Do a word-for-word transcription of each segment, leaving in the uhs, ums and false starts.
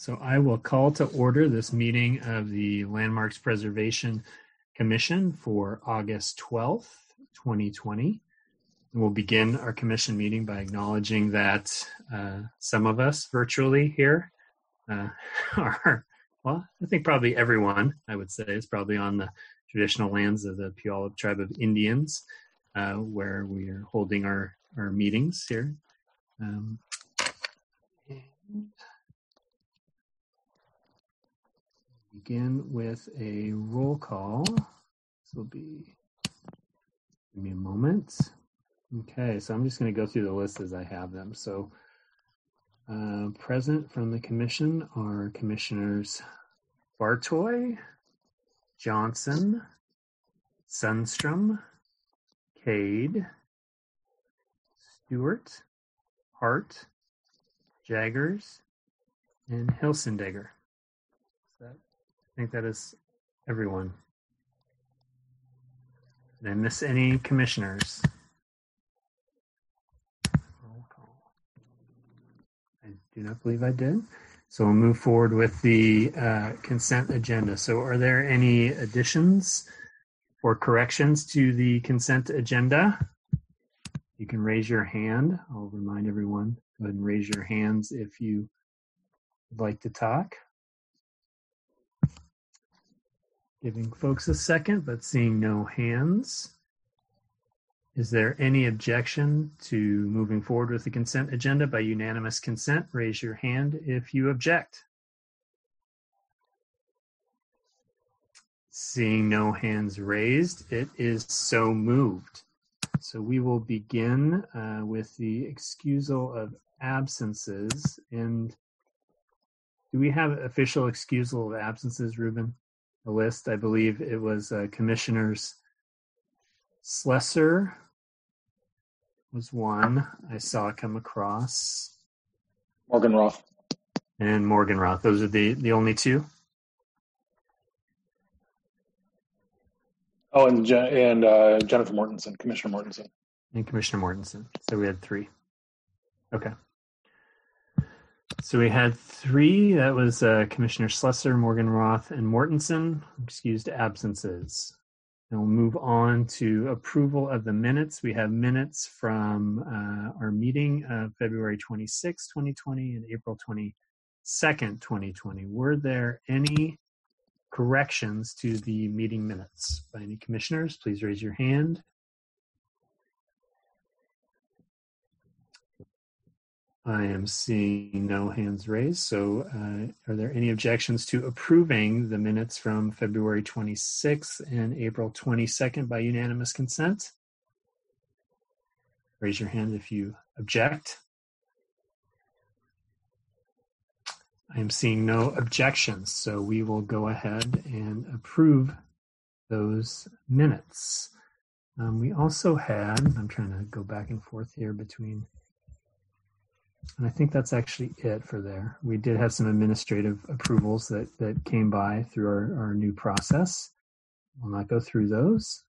So I will call to order this meeting of the Landmarks Preservation Commission for August twelfth, twenty twenty. And we'll begin our commission meeting by acknowledging that uh, some of us virtually here uh, are, well, I think probably everyone, I would say, is probably on the traditional lands of the Puyallup Tribe of Indians, uh, where we are holding our, our meetings here. Um, and begin with a roll call. This will be, give me a moment. Okay, so I'm just going to go through the list as I have them. So uh, present from the commission are Commissioners Bartoy, Johnson, Sundstrom, Cade, Stewart, Hart, Jaggers, and Hilsendegger. That, I think that is everyone. Did I miss any commissioners? Roll call. I do not believe I did. So we'll move forward with the uh, consent agenda. So are there any additions or corrections to the consent agenda? You can raise your hand. I'll remind everyone, go ahead and raise your hands if you would like to talk. Giving folks a second, but seeing no hands. Is there any objection to moving forward with the consent agenda by unanimous consent? Raise your hand if you object. Seeing no hands raised, it is so moved. So we will begin uh, with the excusal of absences. And do we have official excusal of absences, Ruben? A list, I believe it was uh, Commissioners Slessor was one I saw come across. Morgenroth. And Morgenroth. Those are the, the only two? Oh, and and uh, Jennifer Mortensen, Commissioner Mortensen. And Commissioner Mortensen. So we had three. Okay. So we had three. That was uh, Commissioner Slessor, Morgenroth, and Mortensen. Excused absences. And we'll move on to approval of the minutes. We have minutes from uh, our meeting of February twenty-sixth, twenty twenty, and April twenty-second, twenty twenty. Were there any corrections to the meeting minutes by any commissioners? Please raise your hand. I am seeing no hands raised. So uh, are there any objections to approving the minutes from February twenty-sixth and April twenty-second by unanimous consent? Raise your hand if you object. I am seeing no objections, so we will go ahead and approve those minutes. Um, we also had, I'm trying to go back and forth here between, and I think that's actually it for there. We did have some administrative approvals that, that came by through our, our new process. We'll not go through those.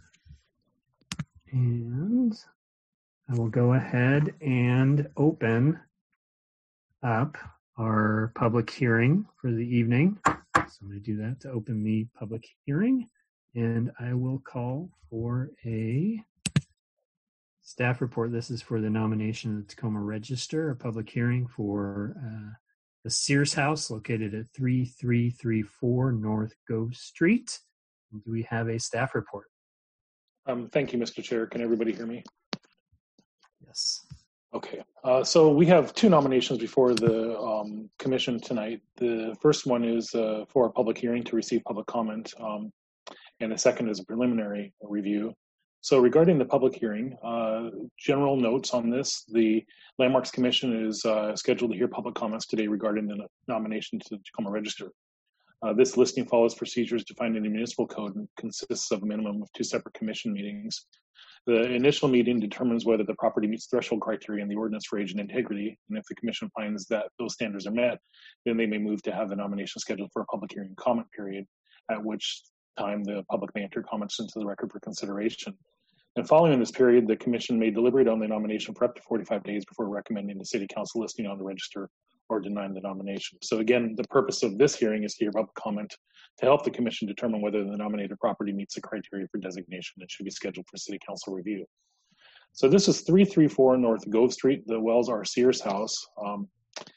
And I will go ahead and open up our public hearing for the evening. So I'm going to do that to open the public hearing. And I will call for a staff report. This is for the nomination of the Tacoma Register, a public hearing for uh, the Sears House located at three three three four North Gove Street. Do we have a staff report? Um, thank you, Mister Chair. Can everybody hear me? Yes. Okay. Uh, so we have two nominations before the um, commission tonight. The first one is uh, for a public hearing to receive public comment, um, and the second is a preliminary review. So regarding the public hearing, uh, general notes on this, the Landmarks Commission is uh, scheduled to hear public comments today regarding the nomination to the Tacoma Register. Uh, this listing follows procedures defined in the municipal code and consists of a minimum of two separate commission meetings. The initial meeting determines whether the property meets threshold criteria in the ordinance for age and integrity, and if the commission finds that those standards are met, then they may move to have the nomination scheduled for a public hearing comment period, at which time the public may enter comments into the record for consideration. And following this period, the commission may deliberate on the nomination for up to forty-five days before recommending the city council listing on the register or denying the nomination. So again, the purpose of this hearing is to hear public comment to help the commission determine whether the nominated property meets the criteria for designation and should be scheduled for city council review. So this is three thirty-four North Gove Street, the Wells R. Sears house. Um,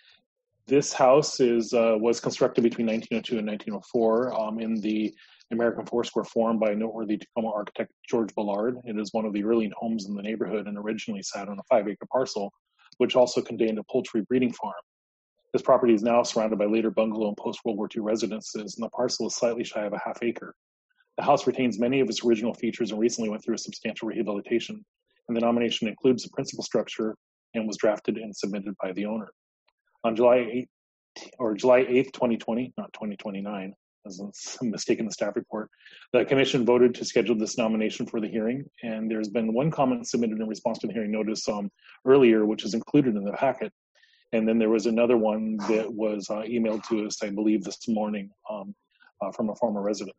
this house is uh, was constructed between nineteen oh two and nineteen oh four um, in the American Foursquare form by noteworthy Tacoma architect George Ballard. It is one of the early homes in the neighborhood and originally sat on a five acre parcel, which also contained a poultry breeding farm. This property is now surrounded by later bungalow and post-World War Two residences, and the parcel is slightly shy of a half acre. The house retains many of its original features and recently went through a substantial rehabilitation, and the nomination includes the principal structure and was drafted and submitted by the owner. On July eighth, or July eighth, twenty twenty, not twenty twenty-nine, as a mistake in the staff report, the commission voted to schedule this nomination for the hearing, and there's been one comment submitted in response to the hearing notice um, earlier, which is included in the packet. And then there was another one that was uh, emailed to us, I believe, this morning um, uh, from a former resident.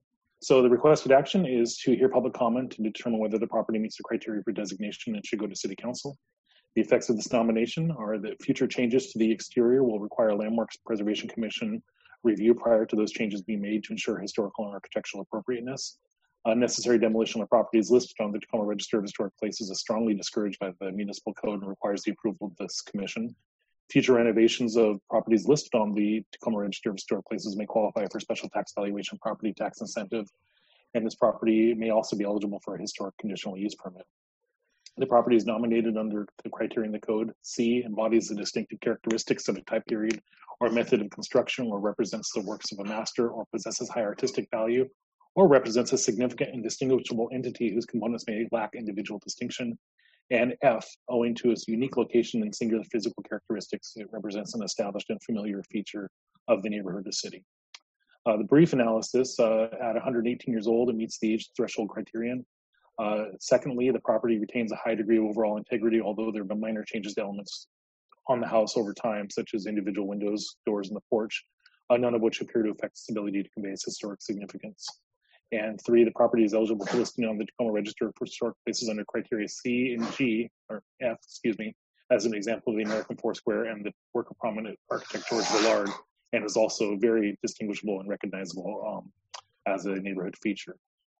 So the requested action is to hear public comment to determine whether the property meets the criteria for designation and should go to City Council. The effects of this nomination are that future changes to the exterior will require a Landmarks Preservation Commission review prior to those changes being made to ensure historical and architectural appropriateness. Unnecessary demolition of properties listed on the Tacoma Register of Historic Places is strongly discouraged by the municipal code and requires the approval of this commission. Future renovations of properties listed on the Tacoma Register of Historic Places may qualify for special tax valuation property tax incentive, and this property may also be eligible for a historic conditional use permit. The property is nominated under the criteria in the code. C, embodies the distinctive characteristics of a type period or method of construction, or represents the works of a master, or possesses high artistic value, or represents a significant and distinguishable entity whose components may lack individual distinction. And F, owing to its unique location and singular physical characteristics, it represents an established and familiar feature of the neighborhood or city. Uh, the brief analysis, uh, at one hundred eighteen years old, it meets the age threshold criterion. Uh, secondly, the property retains a high degree of overall integrity, although there have been minor changes to elements on the house over time, such as individual windows, doors, and the porch, uh, none of which appear to affect its ability to convey its historic significance. And three, the property is eligible for listing on the Tacoma Register for Historic Places under criteria C and G, or F, excuse me, as an example of the American Foursquare and the work of prominent architect George Ballard, and is also very distinguishable and recognizable um, as a neighborhood feature.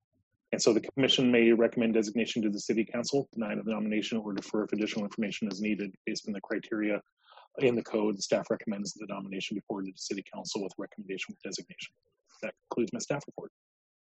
And so the commission may recommend designation to the city council, deny the nomination, or defer if additional information is needed based on the criteria in the code. The staff recommends the nomination be forwarded to city council with recommendation with designation. That concludes my staff report.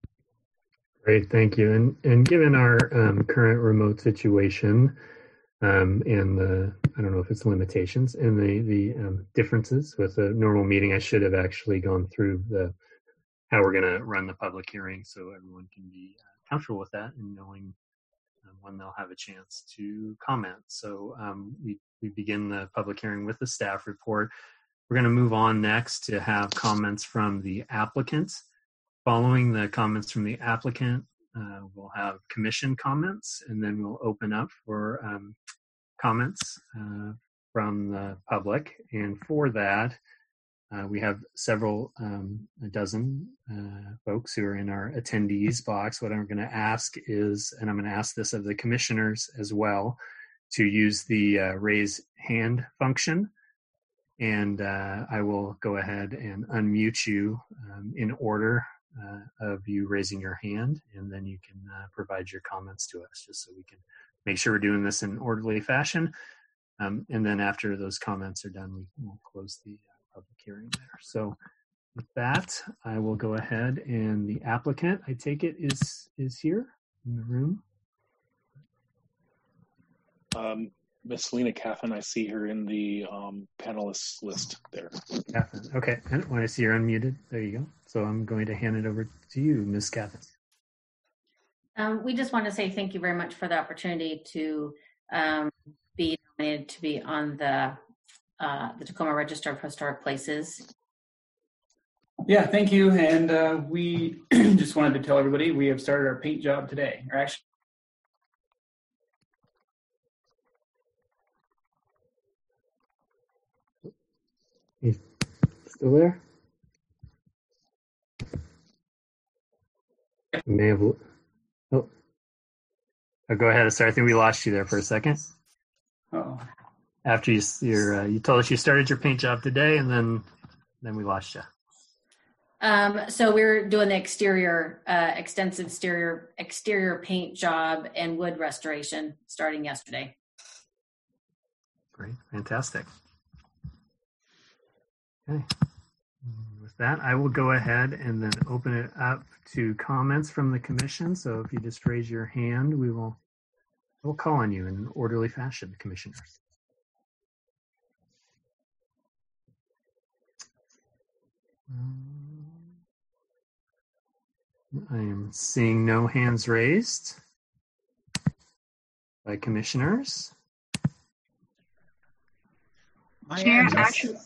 Great, thank you. And and given our um, current remote situation um, and the, I don't know if it's limitations and the, the um, differences with a normal meeting, I should have actually gone through the how we're going to run the public hearing so everyone can be uh, comfortable with that and knowing um, when they'll have a chance to comment. So um, we, we begin the public hearing with the staff report. We're going to move on next to have comments from the applicant. Following the comments from the applicant, uh, we'll have commission comments, and then we'll open up for um, comments uh, from the public. And for that, uh, we have several, um, a dozen uh, folks who are in our attendees box. What I'm going to ask is, and I'm going to ask this of the commissioners as well, to use the uh, raise hand function. And uh, I will go ahead and unmute you um, in order uh, of you raising your hand, and then you can uh, provide your comments to us, just so we can make sure we're doing this in an orderly fashion. Um, and then after those comments are done, we will close the uh, public hearing there. So with that, I will go ahead, and the applicant, I take it, is is here in the room. Um, Miss Lena Caffin, I see her in the um, panelists list there. Caffin, okay. And when I see you're unmuted, there you go. So I'm going to hand it over to you, Miss Caffin. Um, we just want to say thank you very much for the opportunity to um, be nominated to be on the uh, the Tacoma Register of Historic Places. Yeah, thank you. And uh, we just wanted to tell everybody we have started our paint job today. Or actually, He's still there? You may have. Oh. oh, go ahead. Sorry, I think we lost you there for a second. oh, After you you're, uh, you told us you started your paint job today, and then then we lost you. Um, so we're doing the exterior, uh, extensive exterior exterior paint job and wood restoration starting yesterday. Great, fantastic. Okay. With that, I will go ahead and then open it up to comments from the commission. So if you just raise your hand, we will we'll call on you in an orderly fashion, commissioners. I am seeing no hands raised by commissioners. My Chair, hands are- actually,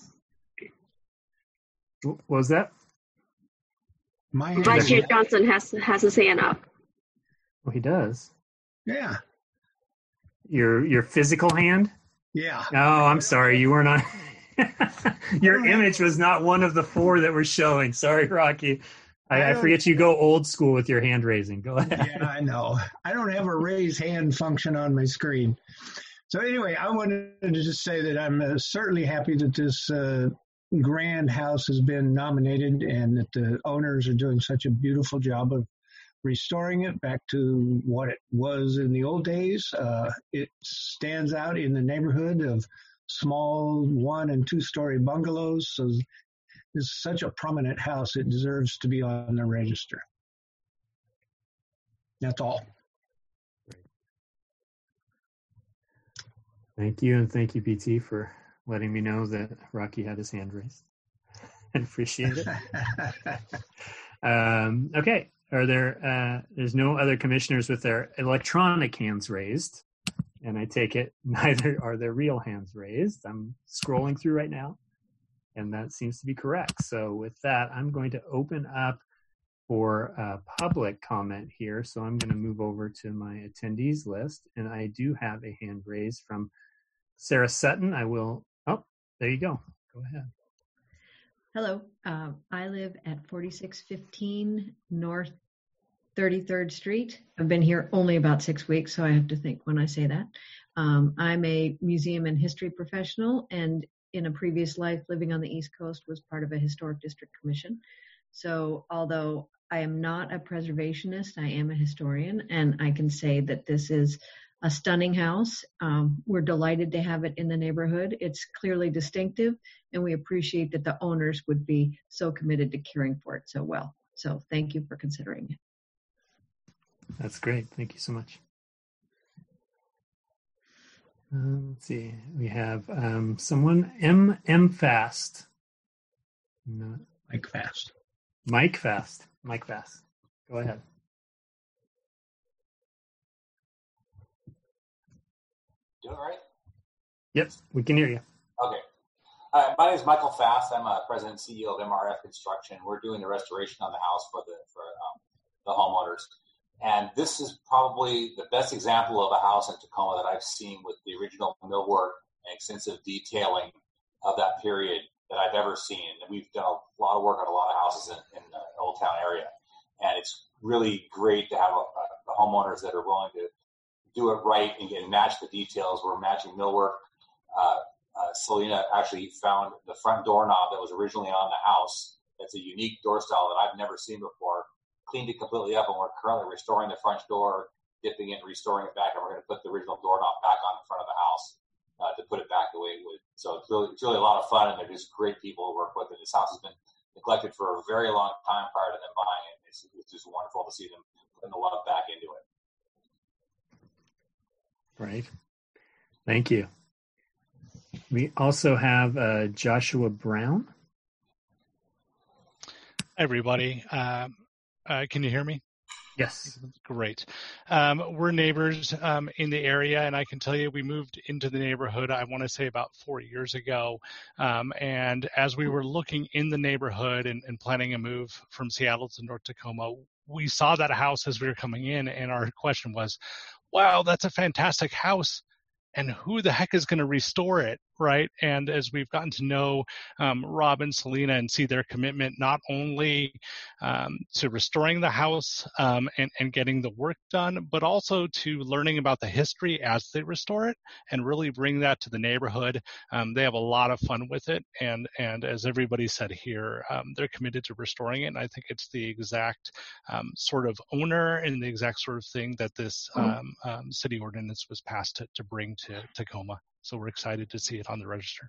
What was that? My hands Vice are- Chair Johnson has has his hand up. Well, he does. Yeah, Your your physical hand? yeah. Oh, I'm sorry. You weren't on. Your image was not one of the four that were showing. Sorry, Rocky. I, I forget you go old school with your hand raising. Go ahead. Yeah, I know. I don't have a raise hand function on my screen. So anyway, I wanted to just say that I'm uh, certainly happy that this uh, grand house has been nominated and that the owners are doing such a beautiful job of restoring it back to what it was in the old days. Uh, it stands out in the neighborhood of small one and two story bungalows. So this is such a prominent house. It deserves to be on the register. That's all. Thank you, and thank you, P T, for letting me know that Rocky had his hand raised. I appreciate it. um, okay, are there? Uh, there's no other commissioners with their electronic hands raised, and I take it neither are their real hands raised. I'm scrolling through right now, and that seems to be correct. So with that, I'm going to open up for uh, public comment here. So I'm going to move over to my attendees list, and I do have a hand raised from Sarah Sutton. I will, oh, there you go. Go ahead. Hello. Uh, I live at forty-six fifteen North thirty-third Street. I've been here only about six weeks, so I have to think when I say that. Um, I'm a museum and history professional, and in a previous life, living on the East Coast, was part of a historic district commission. So although I am not a preservationist, I am a historian, and I can say that this is a stunning house. Um, we're delighted to have it in the neighborhood. It's clearly distinctive, and we appreciate that the owners would be so committed to caring for it so well. So thank you for considering it. That's great. Thank you so much. Um, let's see. We have um, someone, M. M. Fast. Not Mike Fast. Mike Fast. Mike Fast. Go ahead. Doing all right? Yep, we can hear you. Okay. Uh, my name is Michael Fast. I'm a president and C E O of M R F Construction. We're doing the restoration on the house for the for um, the homeowners. And this is probably the best example of a house in Tacoma that I've seen with the original millwork and extensive detailing of that period that I've ever seen. And we've done a lot of work on a lot of houses in, in the Old Town area. And it's really great to have a, a, the homeowners that are willing to do it right and, and match the details. We're matching millwork. Uh, uh, Selena actually found the front doorknob that was originally on the house. That's a unique door style that I've never seen before. Cleaned it completely up, and we're currently restoring the front door, dipping it, and restoring it back, and we're going to put the original doorknob back on the front of the house uh, to put it back the way it would. So it's really, it's really a lot of fun, and they're just great people to work with. And this house has been neglected for a very long time prior to them buying it. It's, it's just wonderful to see them putting the love back into it. Right. Thank you. We also have uh, Joshua Brown. Hi, everybody. Um, uh, can you hear me? Yes. Great. Um, we're neighbors um, in the area, and I can tell you we moved into the neighborhood, I want to say about four years ago. Um, and as we were looking in the neighborhood and, and planning a move from Seattle to North Tacoma, we saw that house as we were coming in, and our question was, wow, that's a fantastic house. And who the heck is going to restore it right? And as we've gotten to know um, Rob and Selena and see their commitment not only um, to restoring the house um, and, and getting the work done, but also to learning about the history as they restore it and really bring that to the neighborhood. Um, they have a lot of fun with it. And, and as everybody said here, um, they're committed to restoring it. And I think it's the exact um, sort of owner and the exact sort of thing that this um, um, city ordinance was passed to, to bring to Tacoma. So we're excited to see it on the register.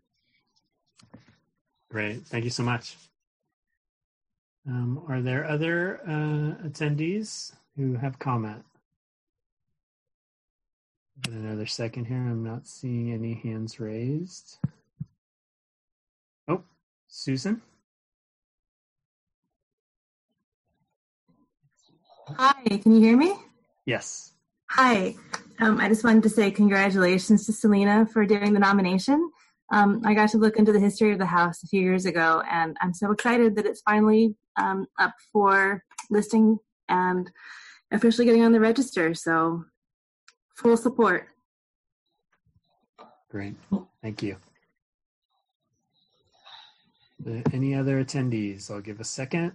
Great. Thank you so much. Um, are there other uh, attendees who have comment? Give it another second here. I'm not seeing any hands raised. Oh, Susan? Hi, can you hear me? Yes. Hi. Um, I just wanted to say congratulations to Selena for doing the nomination. Um, I got to look into the history of the house a few years ago, and I'm so excited that it's finally um, up for listing and officially getting on the register. So full support. Great. Thank you. Uh, any other attendees? I'll give a second.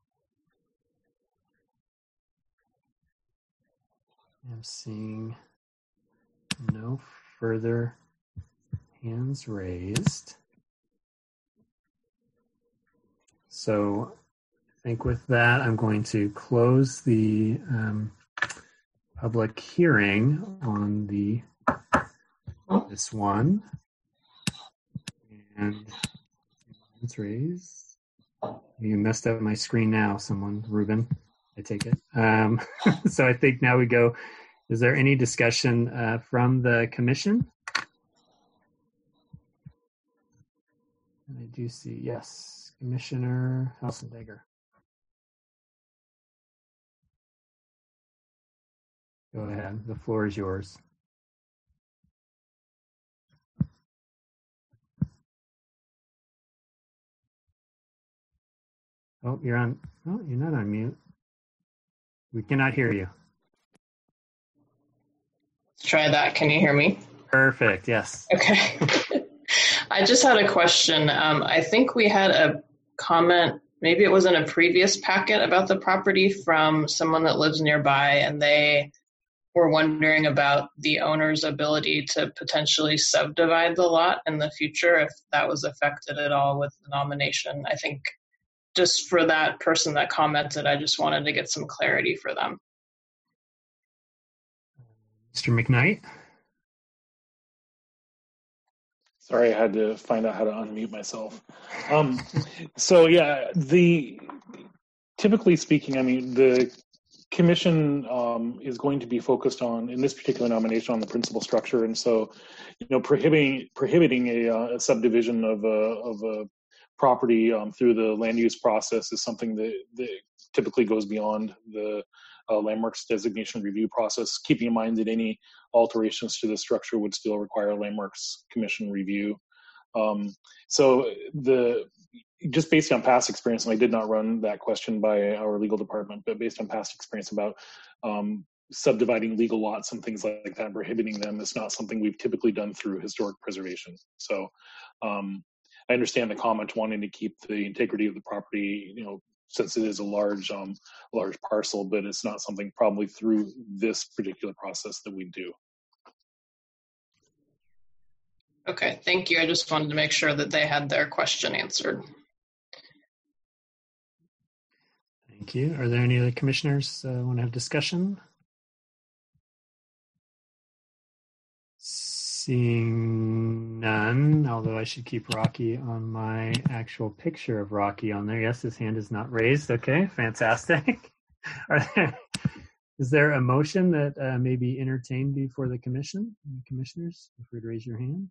I'm seeing no further hands raised. So I think with that, I'm going to close the um, public hearing on the this one. And hands raised. You messed up my screen now, someone, Ruben. I take it. Um, so I think now we go. Is there any discussion uh, from the commission? I do see, yes, Commissioner Helsendegger. Go ahead. The floor is yours. Oh, you're on. Oh, you're not on mute. We cannot hear you. Let's try that. Can you hear me? Perfect. Yes. Okay. I just had a question. Um, I think we had a comment, maybe it was in a previous packet about the property from someone that lives nearby, and they were wondering about the owner's ability to potentially subdivide the lot in the future if that was affected at all with the nomination. I think just for that person that commented, I just wanted to get some clarity for them. Mister McKnight? Sorry, I had to find out how to unmute myself. Um, so yeah, the typically speaking, I mean, the commission um, is going to be focused on, in this particular nomination, on the principal structure, and so, you know, prohibiting prohibiting a, uh, a subdivision of a of a property um, through the land use process is something that, that typically goes beyond the uh, landmarks designation review process, keeping in mind that any alterations to the structure would still require landmarks commission review. Um, so the just based on past experience, and I did not run that question by our legal department, but based on past experience about um, subdividing legal lots and things like that, prohibiting them is not something we've typically done through historic preservation. So um, I understand the comment wanting to keep the integrity of the property, you know, since it is a large, um, large parcel, but it's not something probably through this particular process that we do. Okay, thank you. I just wanted to make sure that they had their question answered. Thank you. Are there any other commissioners uh, want to have discussion? Seeing none, although I should keep Rocky on my actual picture of Rocky on there. Yes, his hand is not raised. Okay, fantastic. Are there, is there a motion that uh, may be entertained before the commission? Commissioners, if you'd raise your hand.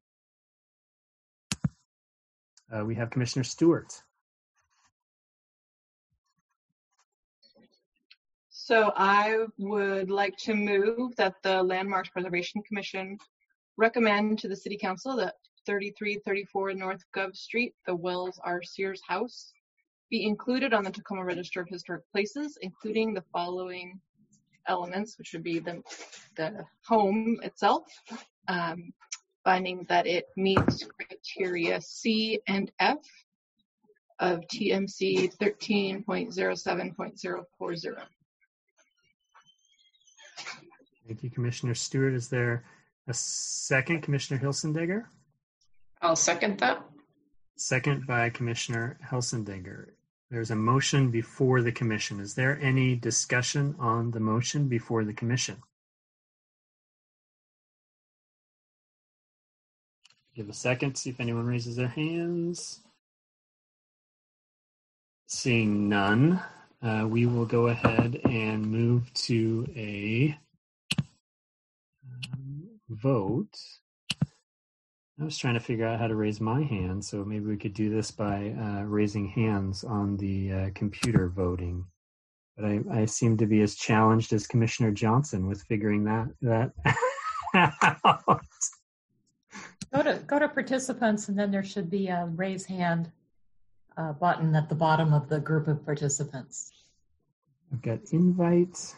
Uh, we have Commissioner Stewart. So I would like to move that the Landmarks Preservation Commission recommend to the City Council that thirty-three thirty-four North Gov Street, the Wells R. Sears House, be included on the Tacoma Register of Historic Places, including the following elements, which would be the, the home itself, um, finding that it meets criteria C and F of T M C thirteen point oh seven point oh four oh. Thank you, Commissioner Stewart. Is there a second, Commissioner Hilsendeger? I'll second that. Second by Commissioner Hilsendeger. There's a motion before the commission. Is there any discussion on the motion before the commission? Give a second, see if anyone raises their hands. Seeing none, uh, we will go ahead and move to a um, vote. I was trying to figure out how to raise my hand, so maybe we could do this by uh, raising hands on the uh, computer voting. But I, I seem to be as challenged as Commissioner Johnson with figuring that that out. Go to go to participants, and then there should be a raise hand uh, button at the bottom of the group of participants. I've got invites.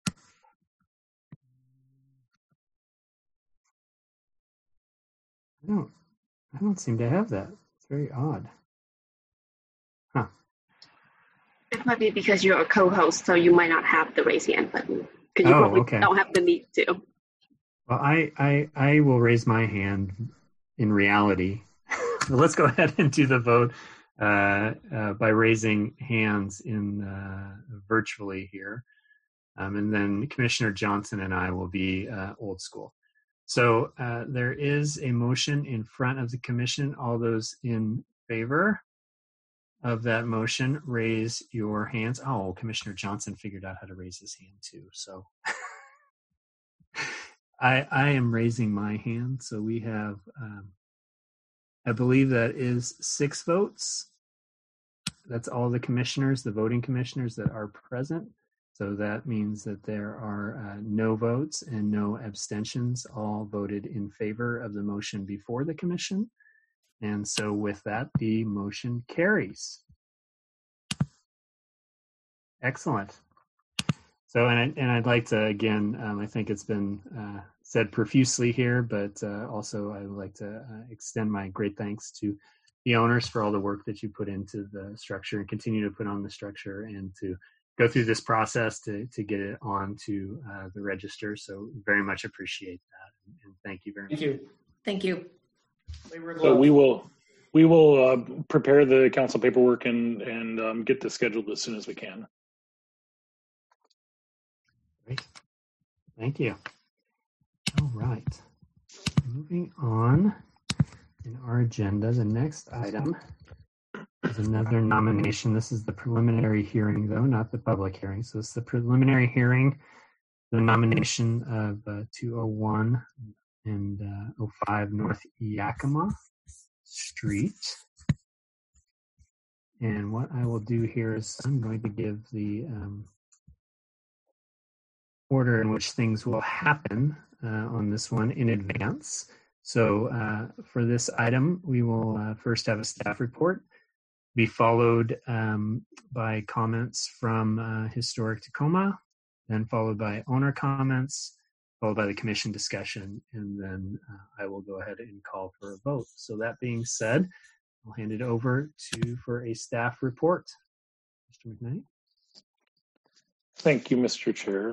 I don't, I don't seem to have that. It's very odd. Huh. It might be because you're a co-host, so you might not have the raise hand button. Because you Oh, probably okay. don't have the need to. Well, I, I, I will raise my hand in reality. But let's go ahead and do the vote uh, uh, by raising hands in uh, virtually here. Um, and then Commissioner Johnson and I will be uh, old school. So uh, there is a motion in front of the commission. All those in favor of that motion, raise your hands. Oh, Commissioner Johnson figured out how to raise his hand too. So I, I am raising my hand. So we have, um, I believe that is six votes. That's all the commissioners, the voting commissioners that are present. So that means that there are uh, no votes and no abstentions, all voted in favor of the motion before the commission. And so with that, the motion carries. Excellent. So, and, I, and I'd like to, again, um, I think it's been uh, said profusely here, but uh, also I would like to uh, extend my great thanks to the owners for all the work that you put into the structure and continue to put on the structure and to go through this process to, to get it onto uh, the register. So very much appreciate that. And thank you very much. Thank you. Thank you. So we will we will uh, prepare the council paperwork and and um, get this scheduled as soon as we can. Great. Thank you. All right. Moving on in our agenda, the next item is another nomination. This is the preliminary hearing, though, not the public hearing. So it's the preliminary hearing, the nomination of uh, two oh one and uh, oh five North Yakima Street. And what I will do here is I'm going to give the um, order in which things will happen uh, on this one in advance. So uh, for this item, we will uh, first have a staff report, be followed um, by comments from uh, Historic Tacoma, then followed by owner comments, followed by the commission discussion, and then uh, I will go ahead and call for a vote. So that being said, I'll hand it over to for a staff report. Mister McKnight. Thank you, Mister Chair.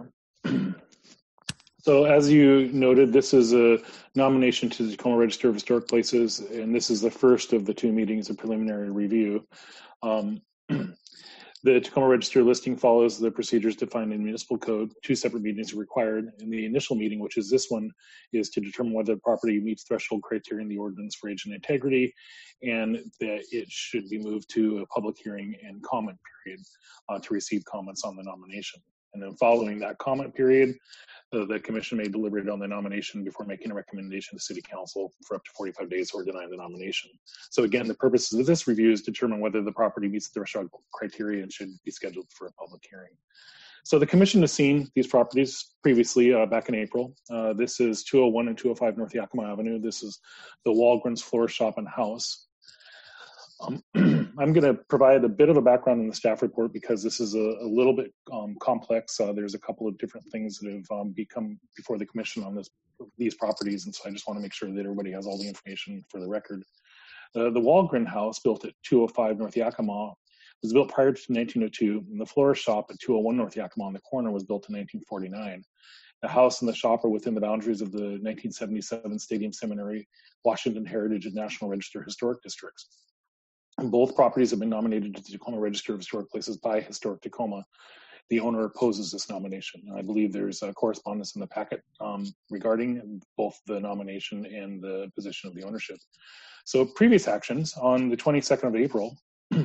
So as you noted, this is a nomination to the Tacoma Register of Historic Places, and this is the first of the two meetings of preliminary review. Um, the Tacoma Register listing follows the procedures defined in municipal code. Two separate meetings are required. In the initial meeting, which is this one, is to determine whether the property meets threshold criteria in the ordinance for age and integrity, and that it should be moved to a public hearing and comment period uh, to receive comments on the nomination. And then following that comment period, uh, the commission may deliberate on the nomination before making a recommendation to city council for up to forty-five days or deny the nomination. So again, the purposes of this review is to determine whether the property meets the threshold criteria and should be scheduled for a public hearing. So the commission has seen these properties previously uh, back in April. Uh, this is two oh one and two oh five North Yakima Avenue. This is the Walgreens Floor Shop and House. Um, I'm going to provide a bit of a background in the staff report because this is a, a little bit um, complex. Uh, there's a couple of different things that have um, become before the commission on this these properties, and so I just want to make sure that everybody has all the information for the record. Uh, the Walgren House, built at two oh five North Yakima, was built prior to nineteen oh two, and the florist shop at two oh one North Yakima on the corner was built in nineteen forty-nine. The house and the shop are within the boundaries of the nineteen seventy-seven Stadium Seminary, Washington Heritage, and National Register Historic Districts. And both properties have been nominated to the Tacoma Register of Historic Places by Historic Tacoma. The owner opposes this nomination. I believe there's a correspondence in the packet um, regarding both the nomination and the position of the ownership. So previous actions, on the twenty-second of April,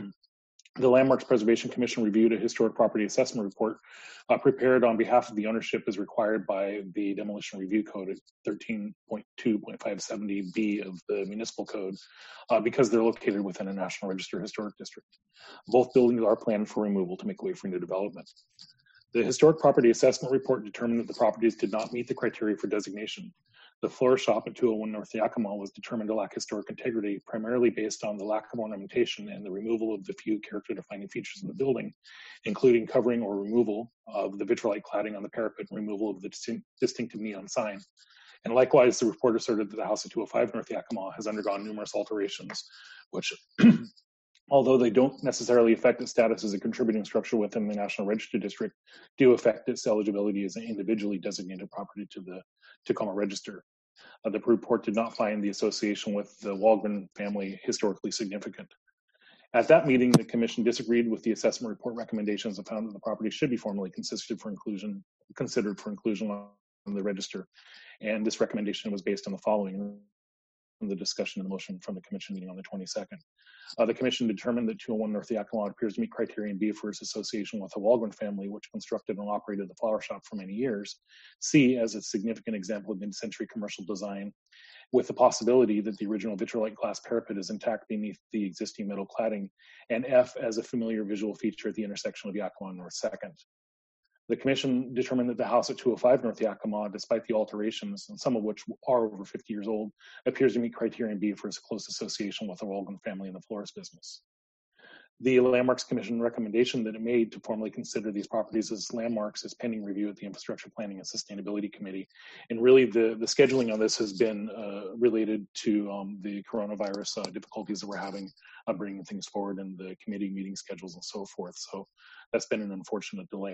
the Landmarks Preservation Commission reviewed a historic property assessment report uh, prepared on behalf of the ownership as required by the Demolition Review Code at thirteen point two point five seventy B of the Municipal Code uh, because they're located within a National Register Historic District. Both buildings are planned for removal to make way for new development. The historic property assessment report determined that the properties did not meet the criteria for designation. The florist shop at two oh one North Yakima was determined to lack historic integrity, primarily based on the lack of ornamentation and the removal of the few character-defining features of the building, including covering or removal of the vitrolite cladding on the parapet and removal of the distinct, distinctive neon sign. And likewise, the report asserted that the house at two oh five North Yakima has undergone numerous alterations, which, although they don't necessarily affect its status as a contributing structure within the National Register District, do affect its eligibility as an individually designated property to the Tacoma Register. Uh, the report did not find the association with the Walgren family historically significant. At that meeting, the Commission disagreed with the assessment report recommendations and found that the property should be formally considered for inclusion, considered for inclusion on the register. And this recommendation was based on the following: the discussion and the motion from the Commission meeting on the twenty-second. Uh, the Commission determined that two oh one North Yakima appears to meet criterion B for its association with the Walgren family, which constructed and operated the flower shop for many years. C, as a significant example of mid-century commercial design, with the possibility that the original vitrolite glass parapet is intact beneath the existing metal cladding. And F, as a familiar visual feature at the intersection of Yakima and North second. The Commission determined that the house at two oh five North Yakima, despite the alterations, and some of which are over fifty years old, appears to meet criterion B for its close association with the Walgren family and the florist business. The Landmarks Commission recommendation that it made to formally consider these properties as landmarks is pending review at the Infrastructure Planning and Sustainability Committee. And really the, the scheduling on this has been uh, related to um, the coronavirus uh, difficulties that we're having uh, bringing things forward and the committee meeting schedules and so forth. So that's been an unfortunate delay.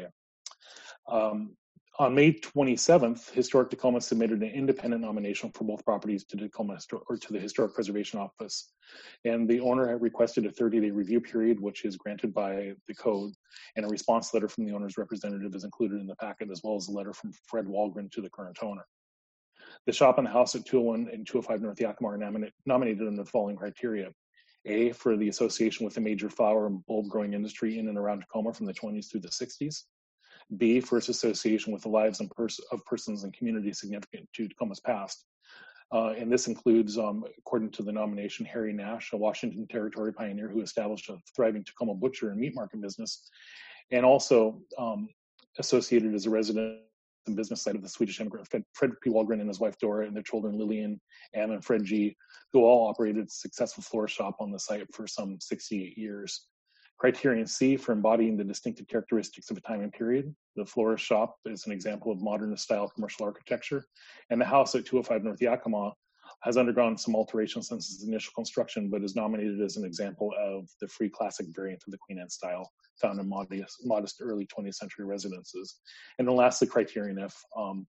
Um, on May twenty-seventh, Historic Tacoma submitted an independent nomination for both properties to Tacoma or to the Historic Preservation Office, and the owner had requested a thirty-day review period, which is granted by the code, and a response letter from the owner's representative is included in the packet, as well as a letter from Fred Walgren to the current owner. The shop and the house at two oh one and two oh five North Yakima are nominated, nominated under the following criteria: A, for the association with the major flower and bulb growing industry in and around Tacoma from the twenties through the sixties. B, for its association with the lives and pers- of persons and communities significant to Tacoma's past. Uh, and this includes, um, according to the nomination, Harry Nash, a Washington Territory pioneer who established a thriving Tacoma butcher and meat market business, and also um, associated as a resident and business site of the Swedish immigrant Fred P. Walgren and his wife Dora and their children Lillian, Ann, and Fred G., who all operated a successful florist shop on the site for some sixty-eight years. Criterion C, for embodying the distinctive characteristics of a time and period. The florist shop is an example of modernist style commercial architecture, and the house at two oh five North Yakima has undergone some alterations since its initial construction, but is nominated as an example of the free classic variant of the Queen Anne style found in modest, modest early twentieth century residences. And then lastly, criterion F um,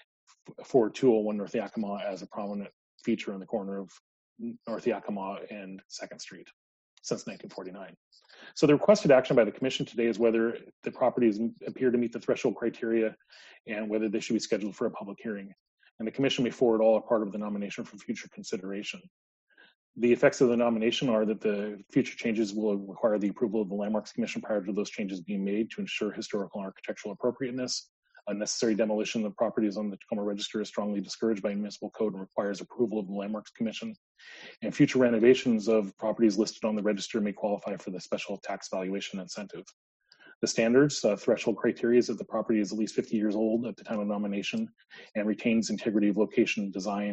for two oh one North Yakima as a prominent feature in the corner of North Yakima and second Street since nineteen forty-nine. So the requested action by the Commission today is whether the properties appear to meet the threshold criteria and whether they should be scheduled for a public hearing. And the Commission may forward all or part of the nomination for future consideration. The effects of the nomination are that the future changes will require the approval of the Landmarks Commission prior to those changes being made to ensure historical and architectural appropriateness. Unnecessary demolition of properties on the Tacoma Register is strongly discouraged by municipal code and requires approval of the Landmarks Commission. And future renovations of properties listed on the register may qualify for the special tax valuation incentive. The standards, uh, threshold criteria is that the property is at least fifty years old at the time of nomination and retains integrity of location, design,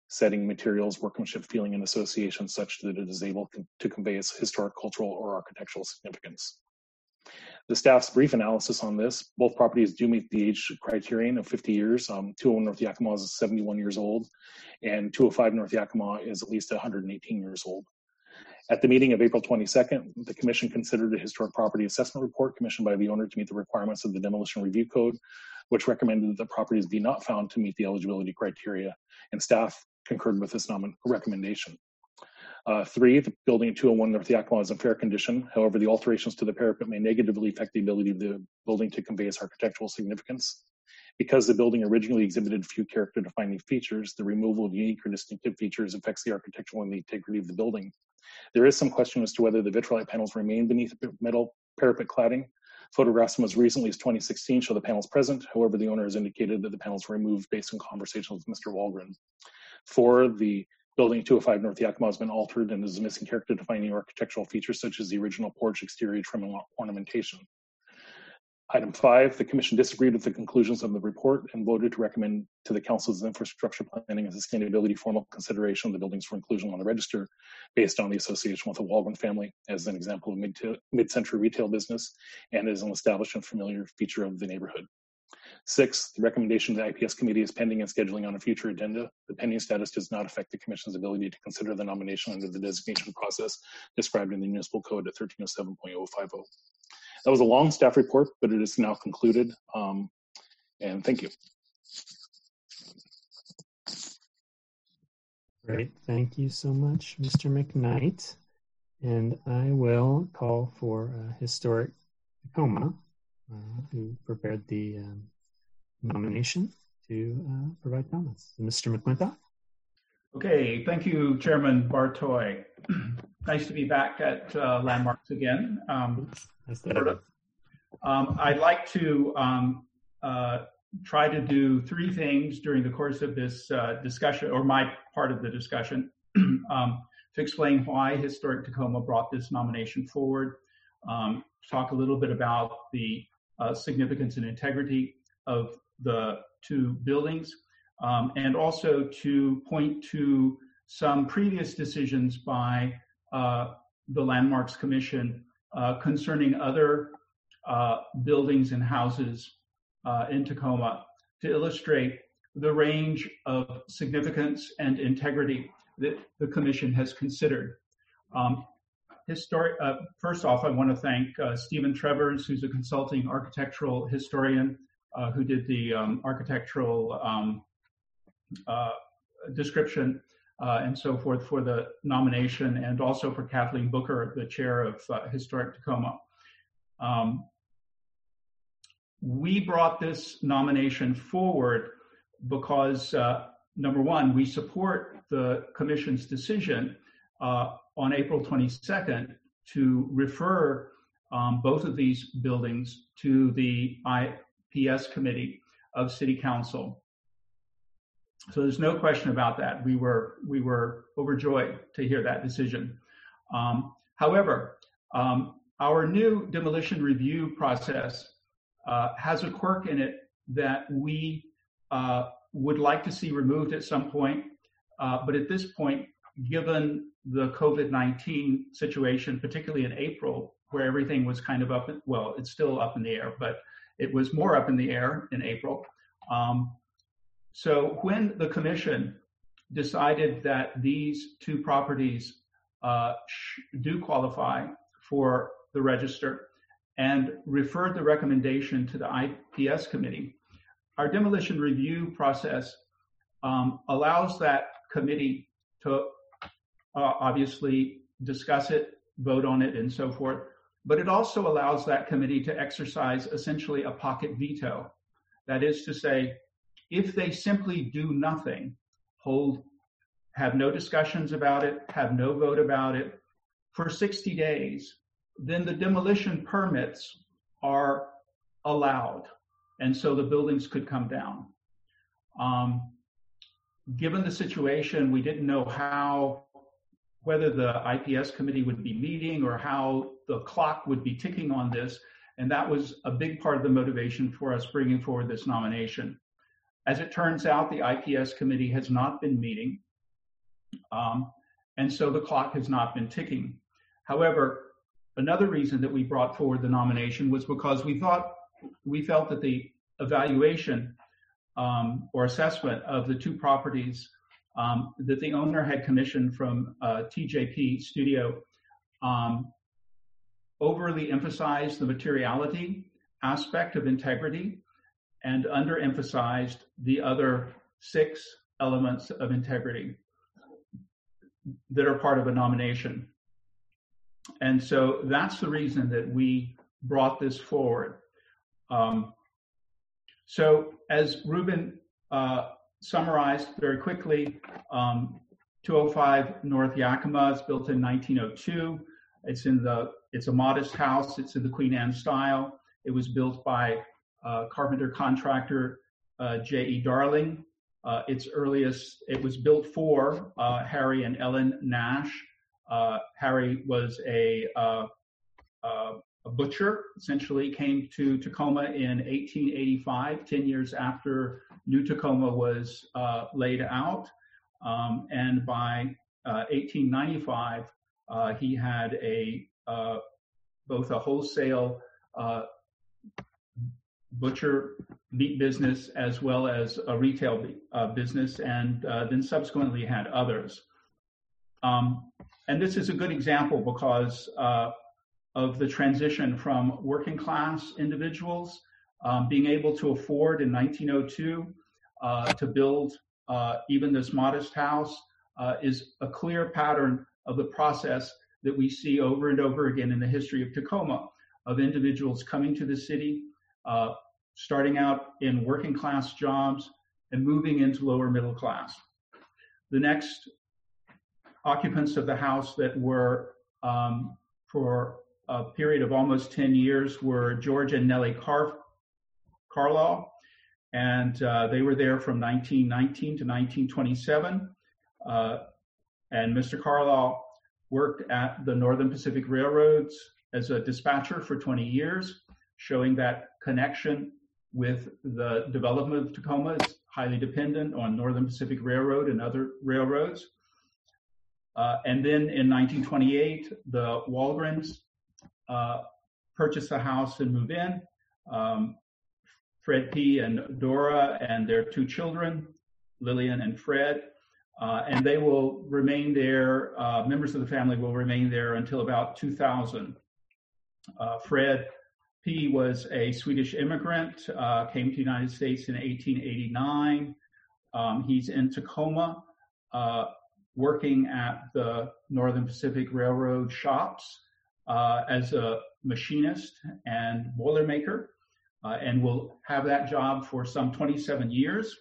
setting, materials, workmanship, feeling, and association such that it is able to convey its historic, cultural, or architectural significance. The staff's brief analysis on this, both properties do meet the age criterion of fifty years. Um, two oh one North Yakima is seventy-one years old, and two oh five North Yakima is at least one hundred eighteen years old. At the meeting of April twenty-second, the Commission considered a historic property assessment report commissioned by the owner to meet the requirements of the Demolition Review Code, which recommended that the properties be not found to meet the eligibility criteria, and staff concurred with this recommendation. Uh, three, the building at two oh one North Yakima is in fair condition. However, the alterations to the parapet may negatively affect the ability of the building to convey its architectural significance. Because the building originally exhibited few character-defining features, the removal of unique or distinctive features affects the architectural and the integrity of the building. There is some question as to whether the vitrolite panels remain beneath the metal parapet cladding. Photographs from as recently as twenty sixteen show the panels present. However, the owner has indicated that the panels were removed based on conversations with Mister Walgren. Four, the building two oh five North Yakima has been altered and is missing character-defining architectural features such as the original porch exterior trim and ornamentation. Item five, the Commission disagreed with the conclusions of the report and voted to recommend to the Council's Infrastructure Planning and Sustainability formal consideration of the buildings for inclusion on the register based on the association with the Walgren family as an example of mid mid-century retail business and as an established and familiar feature of the neighborhood. Six, the recommendation of the I P S committee is pending and scheduling on a future agenda. The pending status does not affect the Commission's ability to consider the nomination under the designation process described in the municipal code at thirteen oh seven point oh five oh. That was a long staff report, but it is now concluded. Um, and thank you. Great. Thank you so much, Mister McKnight. And I will call for uh, Historic Tacoma, uh, who prepared the um, nomination, to uh, provide comments. So Mister McClintock. Okay, thank you, Chairman Bartoy. Nice to be back at uh, Landmarks again. Um, nice to um, I'd like to um, uh, try to do three things during the course of this uh, discussion, or my part of the discussion, um, to explain why Historic Tacoma brought this nomination forward, um, talk a little bit about the uh, significance and integrity of the two buildings, um, and also to point to some previous decisions by uh, the Landmarks Commission uh, concerning other uh, buildings and houses uh, in Tacoma to illustrate the range of significance and integrity that the Commission has considered. Um, historic, uh, first off, I want to thank uh, Stephen Trevors, who's a consulting architectural historian uh, who did the um, architectural um, uh, description uh, and so forth for the nomination, and also for Kathleen Booker, the chair of uh, Historic Tacoma. Um, we brought this nomination forward because, uh, number one, we support the Commission's decision uh, on April twenty-second to refer um, both of these buildings to the I P S Committee of City Council. So there's no question about that. We were we were overjoyed to hear that decision. Um, however, um, our new demolition review process uh, has a quirk in it that we uh, would like to see removed at some point. Uh, but at this point, given the COVID nineteen situation, particularly in April, where everything was kind of up, well, it's still up in the air, but it was more up in the air in April. Um, so when the Commission decided that these two properties uh, do qualify for the register and referred the recommendation to the I P S committee, our demolition review process um, allows that committee to uh, obviously discuss it, vote on it, and so forth. But it also allows that committee to exercise essentially a pocket veto. That is to say, if they simply do nothing, hold, have no discussions about it, have no vote about it for sixty days, then the demolition permits are allowed. And so the buildings could come down. Um, given the situation, we didn't know how, whether the I P S committee would be meeting or how the clock would be ticking on this. And that was a big part of the motivation for us bringing forward this nomination. As it turns out, the I P S committee has not been meeting. Um, and so the clock has not been ticking. However, another reason that we brought forward the nomination was because we thought, we felt that the evaluation um, or assessment of the two properties um, that the owner had commissioned from uh, T J P Studio um, overly emphasized the materiality aspect of integrity and underemphasized the other six elements of integrity that are part of a nomination. And so that's the reason that we brought this forward. Um, so as Ruben uh, summarized very quickly, um, two oh five North Yakima is built in nineteen oh two. It's in the, it's a modest house. It's in the Queen Anne style. It was built by uh, carpenter contractor uh, J E Darling. Uh, its earliest, it was built for uh, Harry and Ellen Nash. Uh, Harry was a, uh, uh, a butcher, essentially came to Tacoma in eighteen eighty-five, ten years after New Tacoma was uh, laid out. Um, and by uh, eighteen ninety-five, uh, he had a uh, both a wholesale uh, butcher meat business as well as a retail uh, business, and uh, then subsequently had others. Um, and this is a good example because uh, of the transition from working class individuals um, being able to afford in nineteen oh two uh, to build uh, even this modest house uh, is a clear pattern of the process that we see over and over again in the history of Tacoma, of individuals coming to the city, uh, starting out in working class jobs and moving into lower middle class. The next occupants of the house that were um, for a period of almost ten years were George and Nellie Car- Carlaw, and uh, they were there from nineteen nineteen to nineteen twenty-seven. Uh, and Mister Carlaw worked at the Northern Pacific Railroads as a dispatcher for twenty years, showing that connection with the development of Tacoma is highly dependent on Northern Pacific Railroad and other railroads. Uh, and then in nineteen twenty-eight, the Walgrens uh, purchased the house and moved in. Um, Fred P. and Dora and their two children, Lillian and Fred, uh, and they will remain there, uh, members of the family will remain there until about two thousand. Uh, Fred P. was a Swedish immigrant, uh, came to the United States in eighteen eighty-nine. Um, he's in Tacoma, uh, working at the Northern Pacific Railroad shops uh, as a machinist and boilermaker, uh, and will have that job for some twenty-seven years.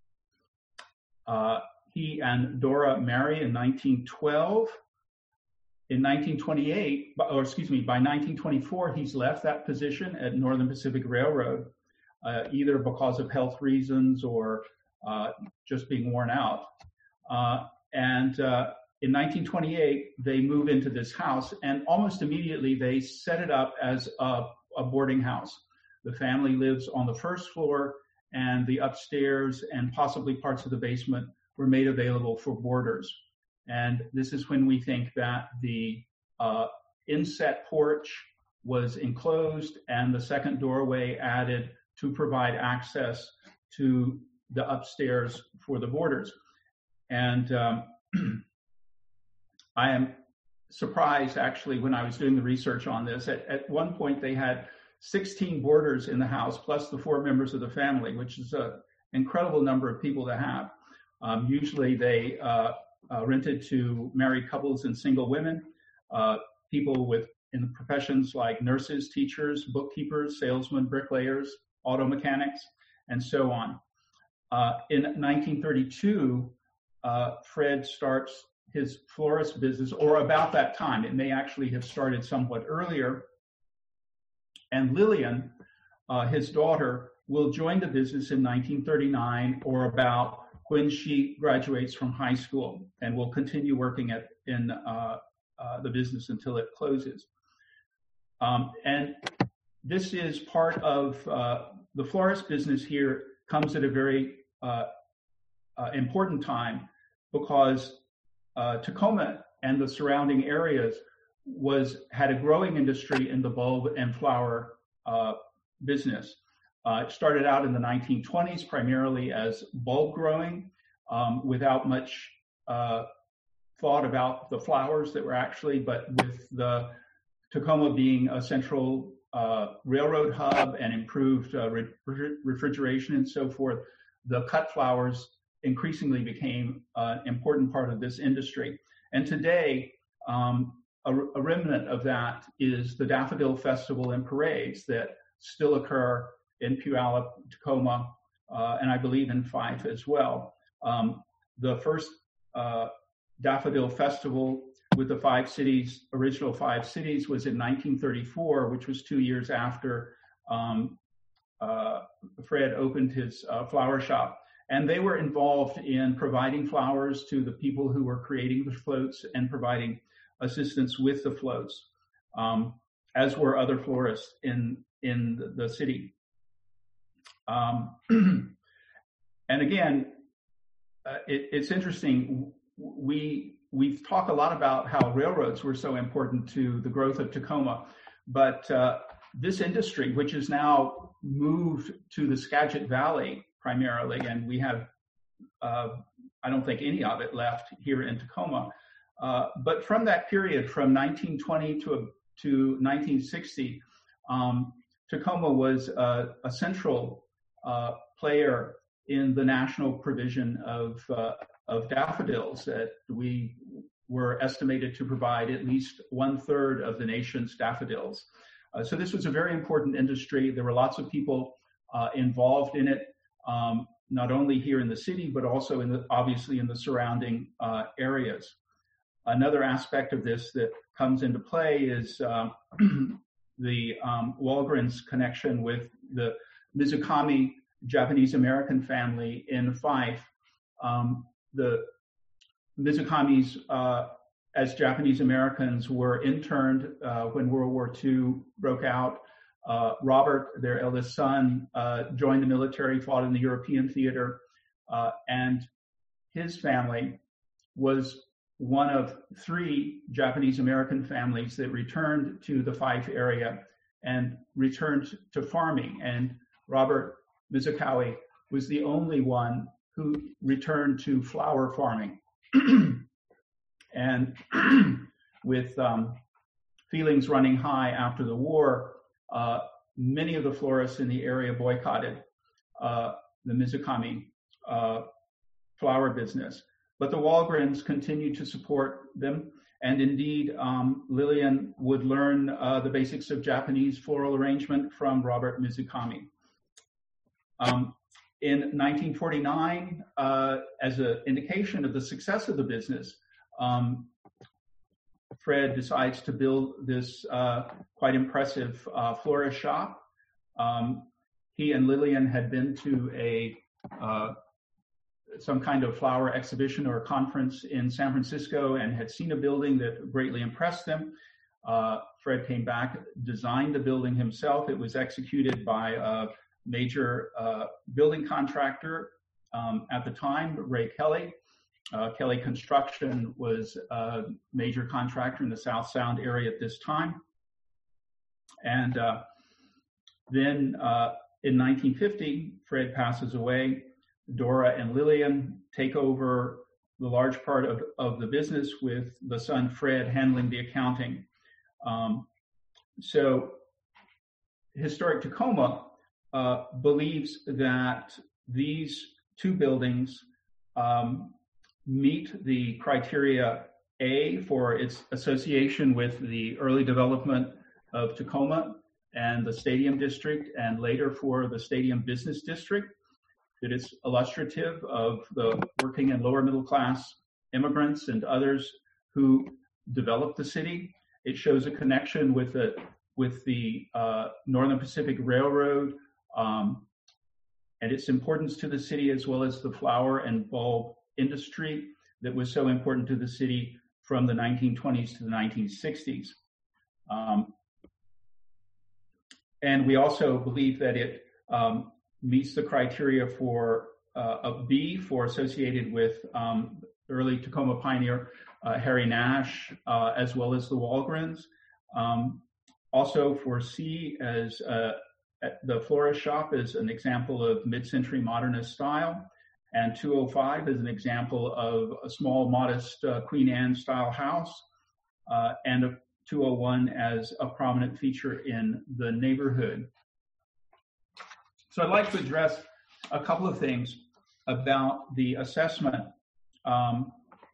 Uh, he and Dora marry in nineteen twelve. In nineteen twenty-eight, or excuse me, by nineteen twenty-four, he's left that position at Northern Pacific Railroad, uh, either because of health reasons or uh, just being worn out. Uh, and uh, in nineteen twenty-eight, they move into this house, and almost immediately they set it up as a, a boarding house. The family lives on the first floor, and the upstairs and possibly parts of the basement were made available for boarders. And this is when we think that the uh, inset porch was enclosed and the second doorway added to provide access to the upstairs for the boarders. And um, I am surprised, actually, when I was doing the research on this. At, at one point, they had sixteen boarders in the house, plus the four members of the family, which is an incredible number of people to have. Um, usually they uh, uh, rented to married couples and single women, uh, people with in professions like nurses, teachers, bookkeepers, salesmen, bricklayers, auto mechanics, and so on. Uh, in nineteen thirty-two, uh, Fred starts his florist business, or about that time. It may actually have started somewhat earlier. And Lillian, uh, his daughter, will join the business in nineteen thirty-nine or about when she graduates from high school, and will continue working at in uh, uh, the business until it closes. Um, and this is part of uh, the florist business here comes at a very uh, uh, important time, because uh, Tacoma and the surrounding areas was had a growing industry in the bulb and flower uh, business. Uh, it started out in the nineteen twenties primarily as bulb growing, um, without much uh, thought about the flowers that were actually, but with the Tacoma being a central uh, railroad hub and improved uh, re- refrigeration and so forth, the cut flowers increasingly became an important part of this industry. And today, um, a, a remnant of that is the Daffodil Festival and parades that still occur in Puyallup, Tacoma, uh, and I believe in Fife as well. Um, the first uh, Daffodil Festival with the five cities, original five cities, was in nineteen thirty-four, which was two years after um, uh, Fred opened his uh, flower shop. And they were involved in providing flowers to the people who were creating the floats and providing assistance with the floats, um, as were other florists in, in the, the city. Um, and again, uh, it, it's interesting. We, we've talked a lot about how railroads were so important to the growth of Tacoma, but uh, this industry, which is now moved to the Skagit Valley primarily, and we have, uh, I don't think any of it left here in Tacoma. Uh, but from that period, from nineteen twenty to, to nineteen sixty, um, Tacoma was a, a central uh, player in the national provision of, uh, of daffodils. That we were estimated to provide at least one third of the nation's daffodils. Uh, so this was a very important industry. There were lots of people uh, involved in it. Um, not only here in the city, but also in the, obviously in the surrounding uh, areas. Another aspect of this that comes into play is um, the um, Walgreens connection with the Mizukami Japanese American family in Fife. Um, the Mizukamis, uh, as Japanese Americans, were interned uh, when World War Two broke out. Uh, Robert, their eldest son, uh, joined the military, fought in the European theater, uh, and his family was one of three Japanese American families that returned to the Fife area and returned to farming. And Robert Mizukawi was the only one who returned to flower farming. And with um, feelings running high after the war, Uh, many of the florists in the area boycotted uh, the Mizukami uh, flower business, but the Walgreens continued to support them. And indeed, um, Lillian would learn uh, the basics of Japanese floral arrangement from Robert Mizukami. Um, in nineteen forty-nine, uh, as an indication of the success of the business, um, Fred decides to build this uh, quite impressive uh, florist shop. Um, he and Lillian had been to a uh, some kind of flower exhibition or conference in San Francisco and had seen a building that greatly impressed them. Uh, Fred came back, designed the building himself. It was executed by a major uh, building contractor um, at the time, Ray Kelly. Uh, Kelly Construction was a major contractor in the South Sound area at this time. And uh, then uh, in nineteen fifty, Fred passes away. Dora and Lillian take over the large part of, of the business, with the son Fred handling the accounting. Um, so Historic Tacoma uh, believes that these two buildings um, meet the criteria A for its association with the early development of Tacoma and the Stadium District, and later for the Stadium Business District, that it's illustrative of the working and lower middle class immigrants and others who developed the city. It shows a connection with the, with the uh, Northern Pacific Railroad um, and its importance to the city, as well as the flower and bulb industry that was so important to the city from the nineteen twenties to the nineteen sixties. Um, and we also believe that it um, meets the criteria for uh, a B for associated with um, early Tacoma pioneer uh, Harry Nash, uh, as well as the Walgrens. Um, also for C as uh, the florist shop is an example of mid-century modernist style, and two oh five is an example of a small, modest uh, Queen Anne style house, uh, and a two oh one as a prominent feature in the neighborhood. So I'd like to address a couple of things about the assessment um,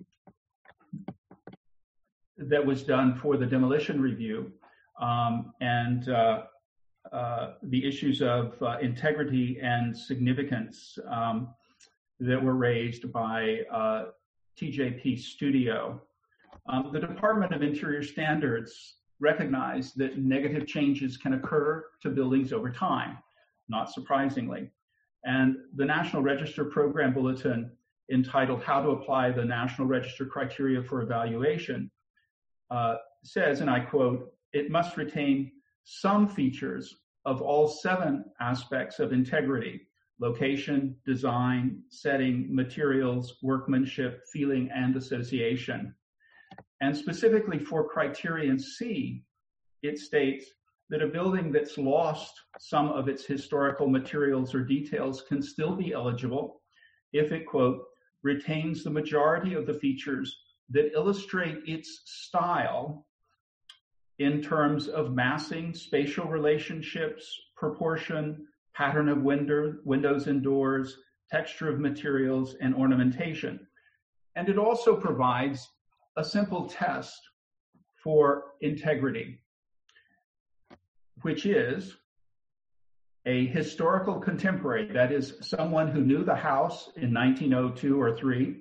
that was done for the demolition review um, and uh, uh, the issues of uh, integrity and significance um, that were raised by uh, T J P Studio. Um, the Department of Interior Standards recognized that negative changes can occur to buildings over time, not surprisingly. And the National Register Program Bulletin, entitled How to Apply the National Register Criteria for Evaluation, uh, says, and I quote, "It must retain some features of all seven aspects of integrity: location, design, setting, materials, workmanship, feeling, and association." And specifically for criterion C, it states that a building that's lost some of its historical materials or details can still be eligible if it, quote, retains the majority of the features that illustrate its style in terms of massing, spatial relationships, proportion, pattern of window, windows and doors, texture of materials, and ornamentation. And it also provides a simple test for integrity, which is a historical contemporary, that is someone who knew the house in nineteen oh two or three,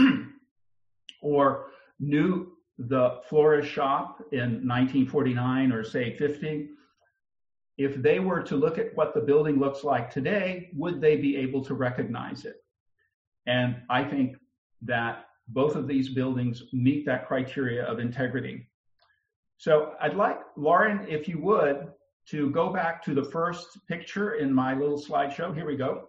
or knew the florist shop in nineteen forty-nine or say fifty. If they were to look at what the building looks like today, would they be able to recognize it? And I think that both of these buildings meet that criteria of integrity. So I'd like, Lauren, if you would, to go back to the first picture in my little slideshow. Here we go.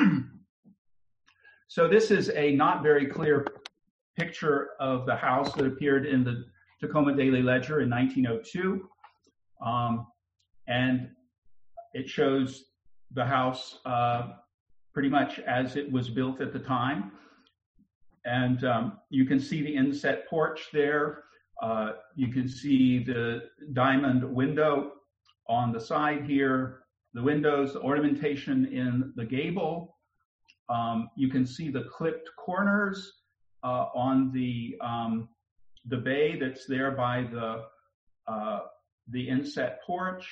So this is a not very clear picture of the house that appeared in the Tacoma Daily Ledger in nineteen oh two. Um, and it shows the house uh, pretty much as it was built at the time. And um, you can see the inset porch there. Uh, you can see the diamond window on the side here, the windows, the ornamentation in the gable. Um, you can see the clipped corners uh, on the um, the bay that's there by the uh, the inset porch,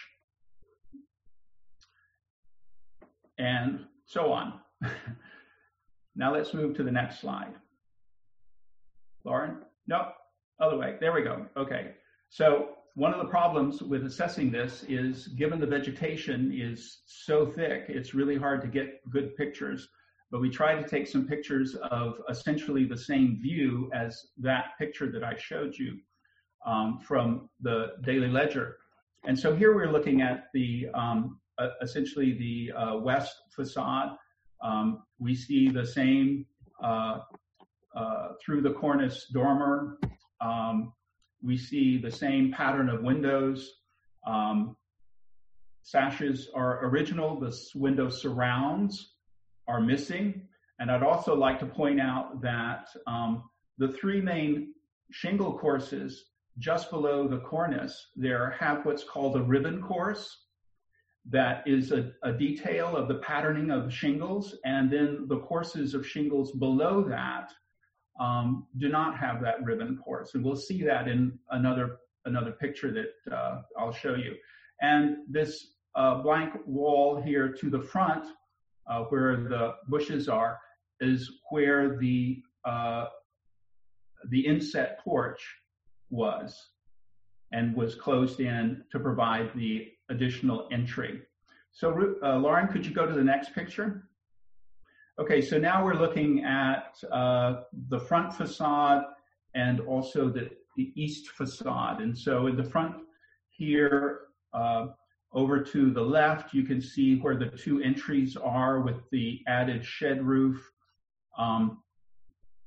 and so on. Now let's move to the next slide. Lauren? No, other way. There we go. Okay. So one of the problems with assessing this is, given the vegetation is so thick, it's really hard to get good pictures. But we try to take some pictures of essentially the same view as that picture that I showed you um, from the Daily Ledger. And so here we're looking at the um, uh, essentially the uh, west facade. Um, we see the same uh, uh, through the cornice dormer. Um, we see the same pattern of windows. Um, sashes are original. The window surrounds are missing. And I'd also like to point out that um, the three main shingle courses just below the cornice there have what's called a ribbon course. That is a, a detail of the patterning of the shingles, and then the courses of shingles below that um, do not have that ribbon course. And we'll see that in another, another picture that uh, I'll show you. And this uh, blank wall here to the front, uh, where the bushes are, is where the, uh, the inset porch was and was closed in to provide the additional entry. So uh, Lauren, could you go to the next picture? Okay, so now we're looking at uh, the front facade and also the, the east facade. And so in the front here, uh, over to the left, you can see where the two entries are with the added shed roof. Um,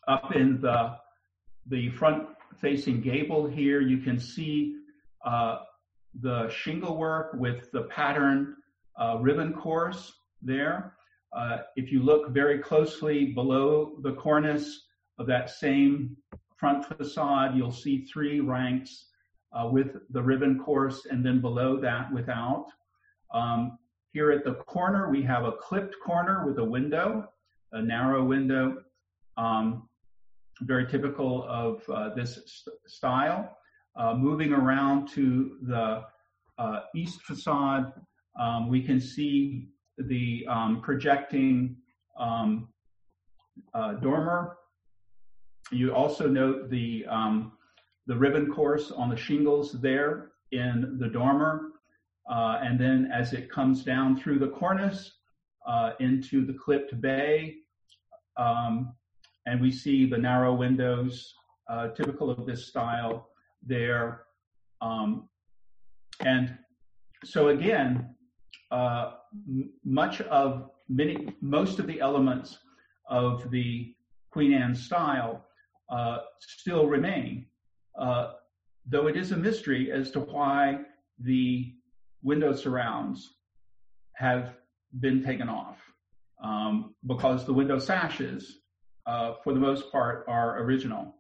up in the, the front-facing gable here, you can see uh, the shingle work with the pattern uh, ribbon course there. Uh, if you look very closely below the cornice of that same front facade, you'll see three ranks uh, with the ribbon course, and then below that without. Um, here at the corner, we have a clipped corner with a window, a narrow window, um, very typical of uh, this st style. Uh, moving around to the uh, east facade, um, we can see the um, projecting um, uh, dormer. You also note the, um, the ribbon course on the shingles there in the dormer. Uh, and then as it comes down through the cornice uh, into the clipped bay, um, and we see the narrow windows, uh, typical of this style there. Um, and so again, uh, much of many, most of the elements of the Queen Anne style uh, still remain, uh, though it is a mystery as to why the window surrounds have been taken off, um, because the window sashes, uh, for the most part, are original.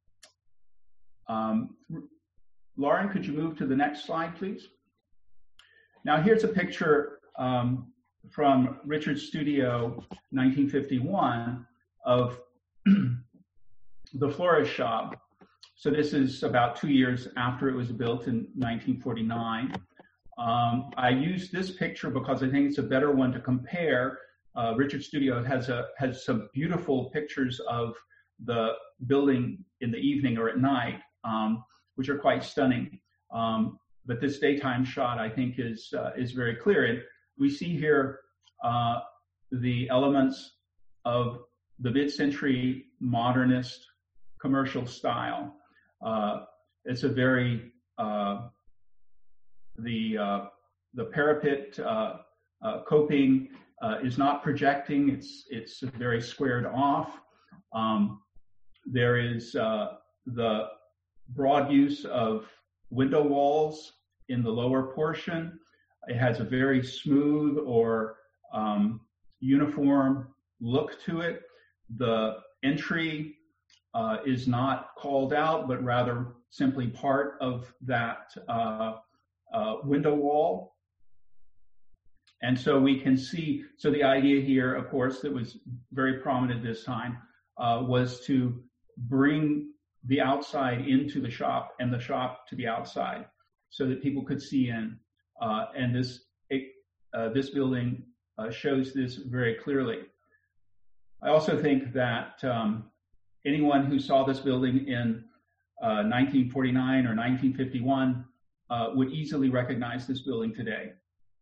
Um, Lauren, could you move to the next slide, please? Now, here's a picture um, from Richard's studio, nineteen fifty-one, of the florist shop. So this is about two years after it was built in nineteen forty-nine. Um, I use this picture because I think it's a better one to compare. Uh, Richard's studio has a has some beautiful pictures of the building in the evening or at night, um, which are quite stunning. Um, but this daytime shot, I think, is uh, is very clear. And we see here uh, the elements of the mid-century modernist commercial style. Uh, it's a very uh, the uh, the parapet uh, uh, coping uh, is not projecting. It's it's very squared off. Um, there is uh, the broad use of window walls in the lower portion. It has a very smooth or um, uniform look to it. The entry uh, is not called out, but rather simply part of that uh, uh, window wall. And so we can see, so the idea here, of course, that was very prominent this time, uh, was to bring the outside into the shop and the shop to the outside so that people could see in. Uh, and this, it, uh, this building uh, shows this very clearly. I also think that um, anyone who saw this building in uh, nineteen forty-nine or nineteen fifty-one uh, would easily recognize this building today.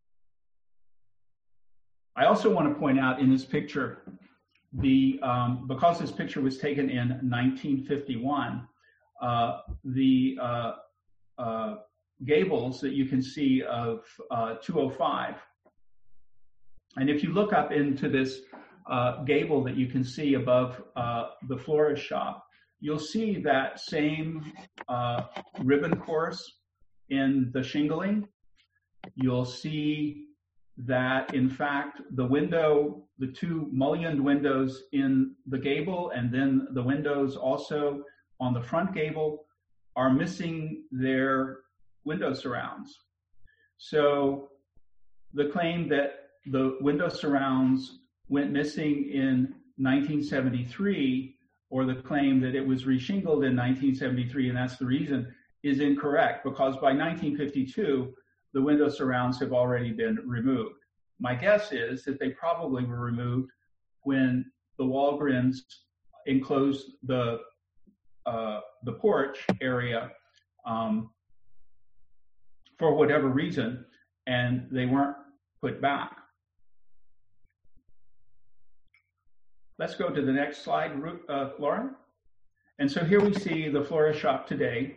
I also want to point out in this picture, the um, because this picture was taken in nineteen fifty-one, uh, the uh, uh, gables that you can see of uh, two oh five. And if you look up into this uh, gable that you can see above uh, the florist shop, you'll see that same uh, ribbon course in the shingling. You'll see that, in fact, the window, the two mullioned windows in the gable and then the windows also on the front gable are missing their window surrounds. So the claim that the window surrounds went missing in nineteen seventy-three, or the claim that it was reshingled in nineteen seventy-three and that's the reason, is incorrect, because by nineteen fifty-two, the window surrounds have already been removed. My guess is that they probably were removed when the Walgreens enclosed the uh, the porch area um, for whatever reason, and they weren't put back. Let's go to the next slide, uh, Lauren. And so here we see the florist shop today.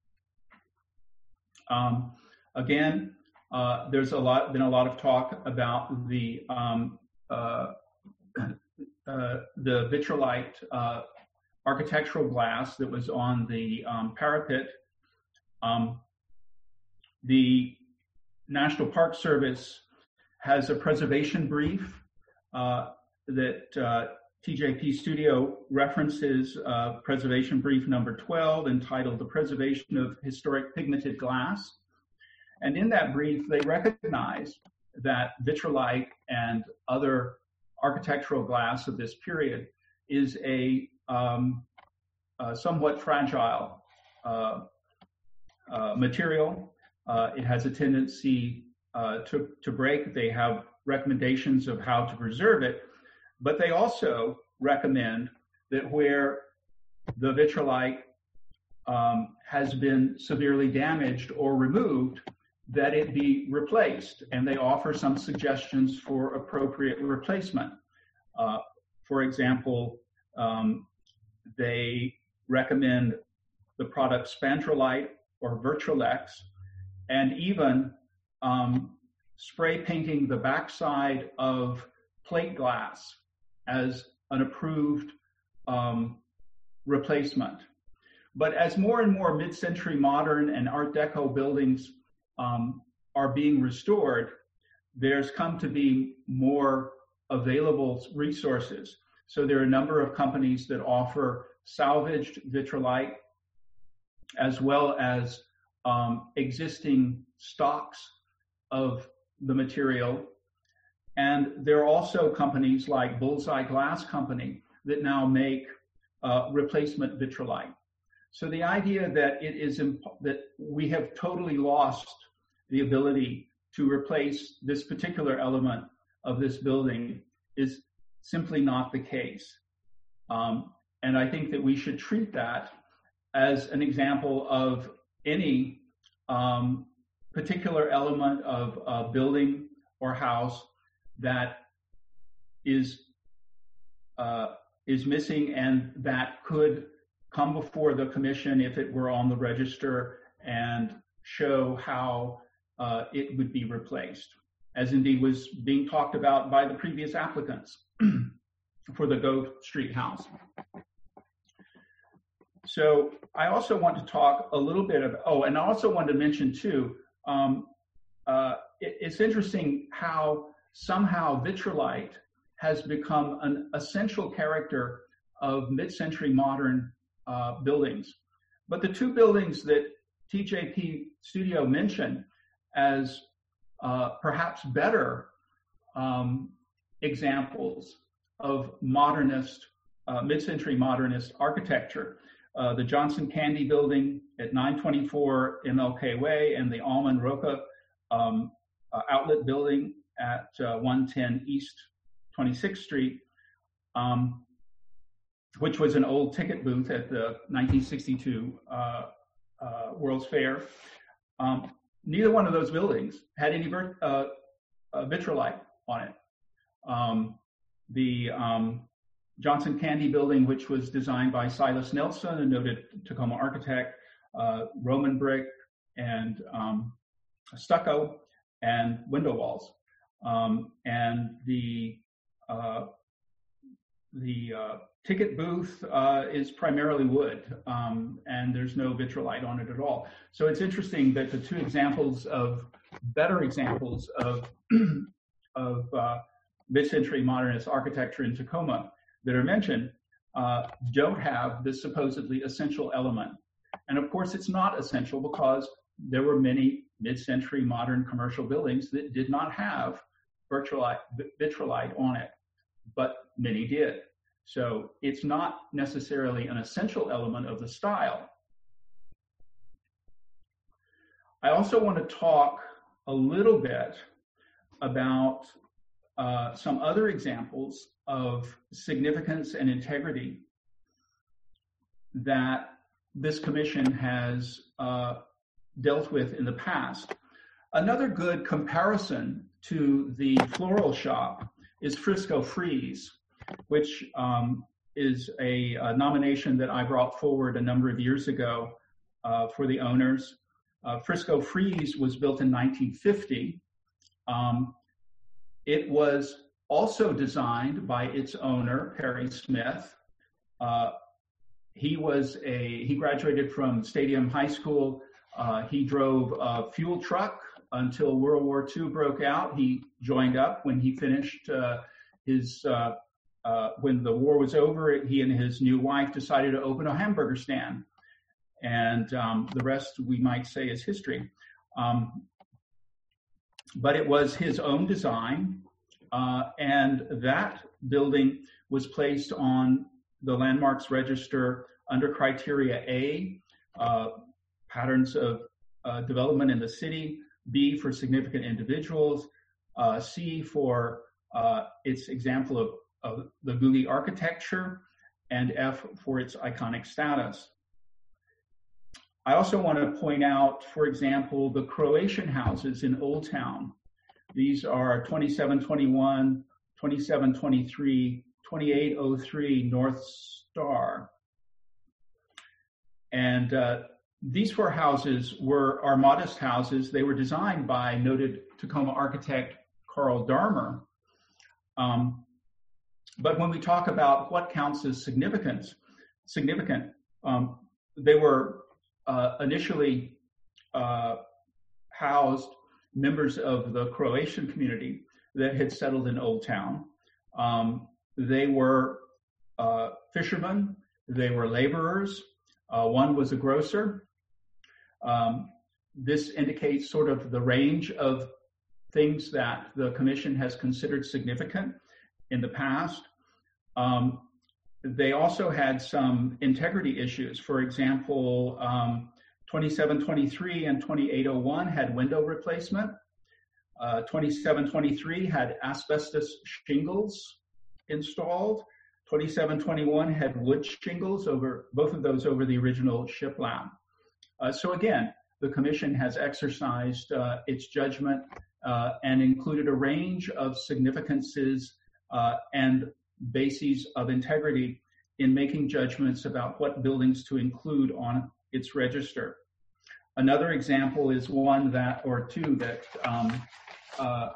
Um, again, uh, there's a lot been a lot of talk about the um, uh, uh, the vitrolite uh, architectural glass that was on the um, parapet. Um, the National Park Service has a preservation brief uh, that uh, T J P Studio references, uh, preservation brief number twelve, entitled The Preservation of Historic Pigmented Glass. And in that brief, they recognize that vitrolite and other architectural glass of this period is a, um, a somewhat fragile uh, uh, material. Uh, it has a tendency uh, to, to break. They have recommendations of how to preserve it, but they also recommend that where the vitrolite um, has been severely damaged or removed, that it be replaced. And they offer some suggestions for appropriate replacement. Uh, for example, um, they recommend the product Spandrolite or Virtulex, and even um, spray painting the backside of plate glass as an approved um, replacement. But as more and more mid-century modern and Art Deco buildings um, are being restored, there's come to be more available resources. So there are a number of companies that offer salvaged vitrolite as well as um, existing stocks of the material. And there are also companies like Bullseye Glass Company that now make uh, replacement vitrolite. So the idea that it is imp- that we have totally lost the ability to replace this particular element of this building is simply not the case. Um, and I think that we should treat that as an example of any um, particular element of a building or house that is uh, is missing and that could come before the commission if it were on the register and show how uh, it would be replaced, as indeed was being talked about by the previous applicants for the Go Street house. So I also want to talk a little bit of, oh, and I also wanted to mention too, um, uh, it, it's interesting how somehow vitrolite has become an essential character of mid-century modern uh, buildings. But the two buildings that T J P Studio mentioned as uh, perhaps better um, examples of modernist, uh, mid-century modernist architecture, uh, the Johnson Candy Building at nine twenty-four M L K Way and the Alman Roca um, uh, Outlet Building at uh, one ten East twenty-sixth Street, um, which was an old ticket booth at the nineteen sixty-two uh, uh, World's Fair. Um, neither one of those buildings had any uh, uh, vitrolite on it. Um, the um, Johnson Candy Building, which was designed by Silas Nelson, a noted Tacoma architect, uh, Roman brick and um, stucco and window walls. Um, and the uh, the uh, ticket booth uh, is primarily wood, um, and there's no vitrolite on it at all. So it's interesting that the two examples of better examples of of uh, mid-century modernist architecture in Tacoma that are mentioned uh, don't have this supposedly essential element. And of course, it's not essential because there were many mid-century modern commercial buildings that did not have vitrolite, vitrolite on it, but many did. So it's not necessarily an essential element of the style. I also want to talk a little bit about uh, some other examples of significance and integrity that this commission has uh, dealt with in the past. Another good comparison to the floral shop is Frisco Freeze, which um, is a, a nomination that I brought forward a number of years ago uh, for the owners. Uh, Frisco Freeze was built in nineteen fifty. Um, it was also designed by its owner, Perry Smith, uh, he was a he graduated from Stadium High School. Uh, he drove a fuel truck until World War Two broke out. He joined up when he finished uh, his uh, uh, when the war was over. He and his new wife decided to open a hamburger stand, and um, the rest we might say is history. Um, but it was his own design, uh, and that building was placed on the Landmarks Register under criteria A, uh, patterns of uh, development in the city, B for significant individuals, uh, C for uh, its example of, of the Googie architecture, and F for its iconic status. I also want to point out, for example, the Croatian houses in Old Town. These are twenty-seven twenty-one, twenty-seven twenty-three, twenty-eight oh three North Star. And uh, these four houses were are modest houses. They were designed by noted Tacoma architect Carl Darmer. Um, but when we talk about what counts as significance, significant, um, they were uh, initially uh, housed members of the Croatian community that had settled in Old Town. Um, they were uh, fishermen, they were laborers, uh, one was a grocer. Um, this indicates sort of the range of things that the commission has considered significant in the past. Um, they also had some integrity issues. For example, um, twenty-seven twenty-three and twenty-eight oh one had window replacement. Uh, twenty-seven twenty-three had asbestos shingles installed. twenty-seven twenty-one had wood shingles over, both of those over the original shiplap. Uh, so again, the commission has exercised uh, its judgment uh, and included a range of significances uh, and bases of integrity in making judgments about what buildings to include on its register. Another example is one that, or two, that um, uh,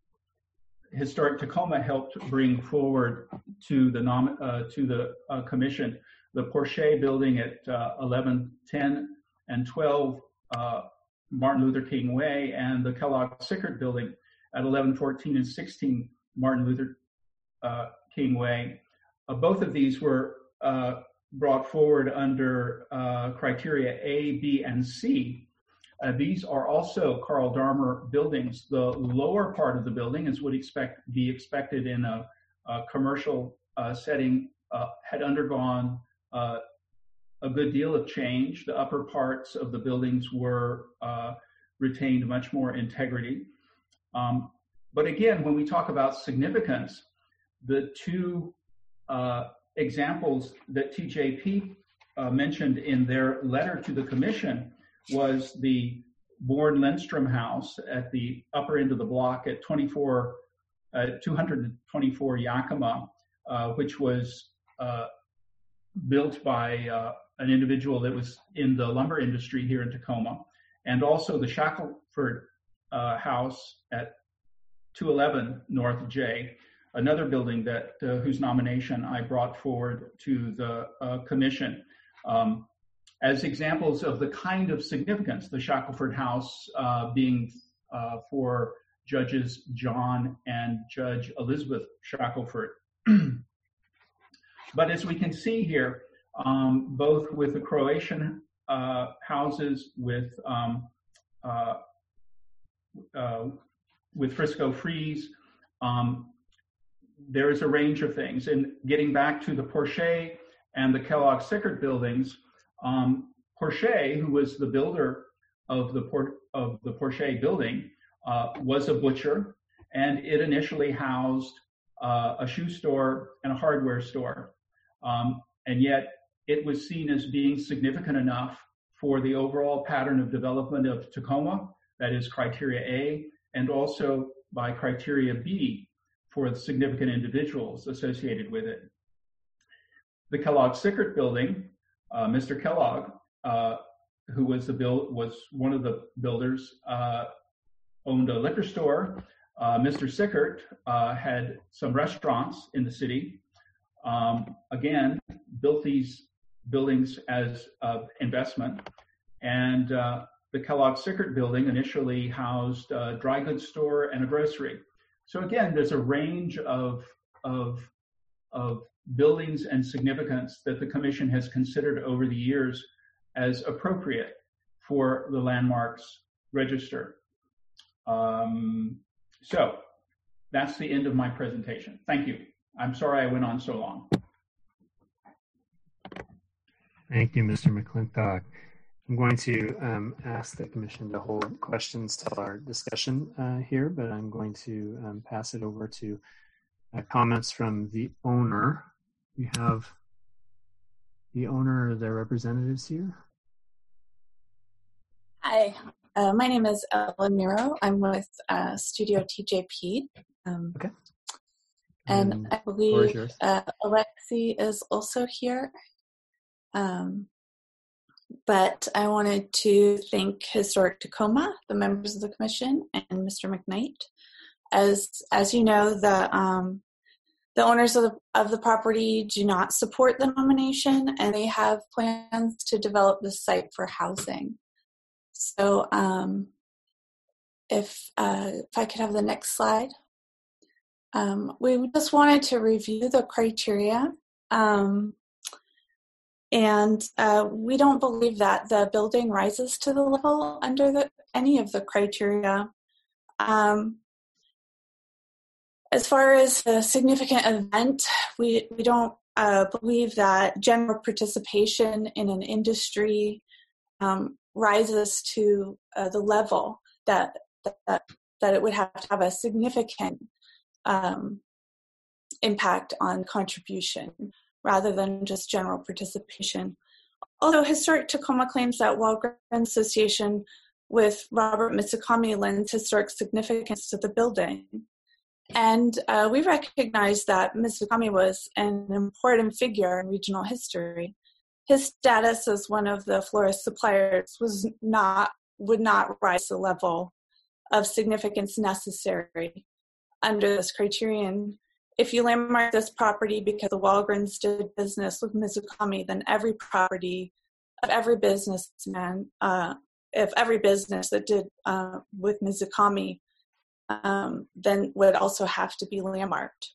Historic Tacoma helped bring forward to the nom uh, to the uh, commission, the Porsche building at uh, eleven ten and twelve uh, Martin Luther King Way, and the Kellogg-Sickert building at eleven fourteen and sixteen Martin Luther uh, King Way. Uh, both of these were uh, brought forward under uh, criteria A, B, and C. Uh, these are also Carl Darmer buildings. The lower part of the building, as would expect be expected in a, a commercial uh, setting, uh, had undergone uh, a good deal of change. The upper parts of the buildings were uh, retained much more integrity. Um, but again, when we talk about significance, the two uh, examples that T J P uh, mentioned in their letter to the commission was the Bourne Lindstrom house at the upper end of the block at twenty-four, uh, two twenty-four Yakima, uh, which was uh, built by uh, an individual that was in the lumber industry here in Tacoma, and also the Shackelford uh, house at two eleven North J, another building that uh, whose nomination I brought forward to the uh, commission. Um, as examples of the kind of significance, the Shackelford House uh, being uh, for Judges John and Judge Elizabeth Shackelford. But as we can see here, um, both with the Croatian uh, houses, with um, uh, uh, with Frisco Freeze, um, there is a range of things. And getting back to the Porsche and the Kellogg-Sickert buildings, um, Porsche, who was the builder of the Por of the Porsche building, uh, was a butcher, and it initially housed uh, a shoe store and a hardware store, um, and yet it was seen as being significant enough for the overall pattern of development of Tacoma, that is criteria A, and also by criteria B for the significant individuals associated with it. The Kellogg-Sickert building, uh, Mister Kellogg, uh, who was the build was one of the builders, uh, owned a liquor store. Uh, Mister Sickert uh, had some restaurants in the city. Um, again, built these buildings as uh, investment. And uh, the Kellogg-Sickert building initially housed a dry goods store and a grocery. So again, there's a range of, of, of buildings and significance that the Commission has considered over the years as appropriate for the landmarks register. Um, so that's the end of my presentation. Thank you. I'm sorry I went on so long. Thank you, Mister McClintock. I'm going to um, ask the Commission to hold questions till our discussion uh, here, but I'm going to um, pass it over to uh, comments from the owner. We have the owner or their representatives here. Hi, uh, my name is Ellen Miro. I'm with uh, Studio T J P. Um, okay. And um, I believe uh, Alexi is also here. Um, but I wanted to thank Historic Tacoma, the members of the Commission, and Mister McKnight. As as you know, the um, the owners of the, of the property do not support the nomination, and they have plans to develop the site for housing. So um, if, uh, if I could have the next slide. Um, we just wanted to review the criteria. Um, and uh, we don't believe that the building rises to the level under the, any of the criteria. Um, as far as a significant event, we, we don't uh, believe that general participation in an industry um, rises to uh, the level that, that that it would have to have a significant um, impact on contribution rather than just general participation. Although Historic Tacoma claims that Walgreens association with Robert Mizukami lends historic significance to the building. And uh, we recognize that Mizukami was an important figure in regional history. His status as one of the florist suppliers was not, would not rise to the level of significance necessary under this criterion. If you landmark this property because the Walgreens did business with Mizukami, then every property of every businessman, uh, if every business that did uh, with Mizukami, um, then would also have to be landmarked.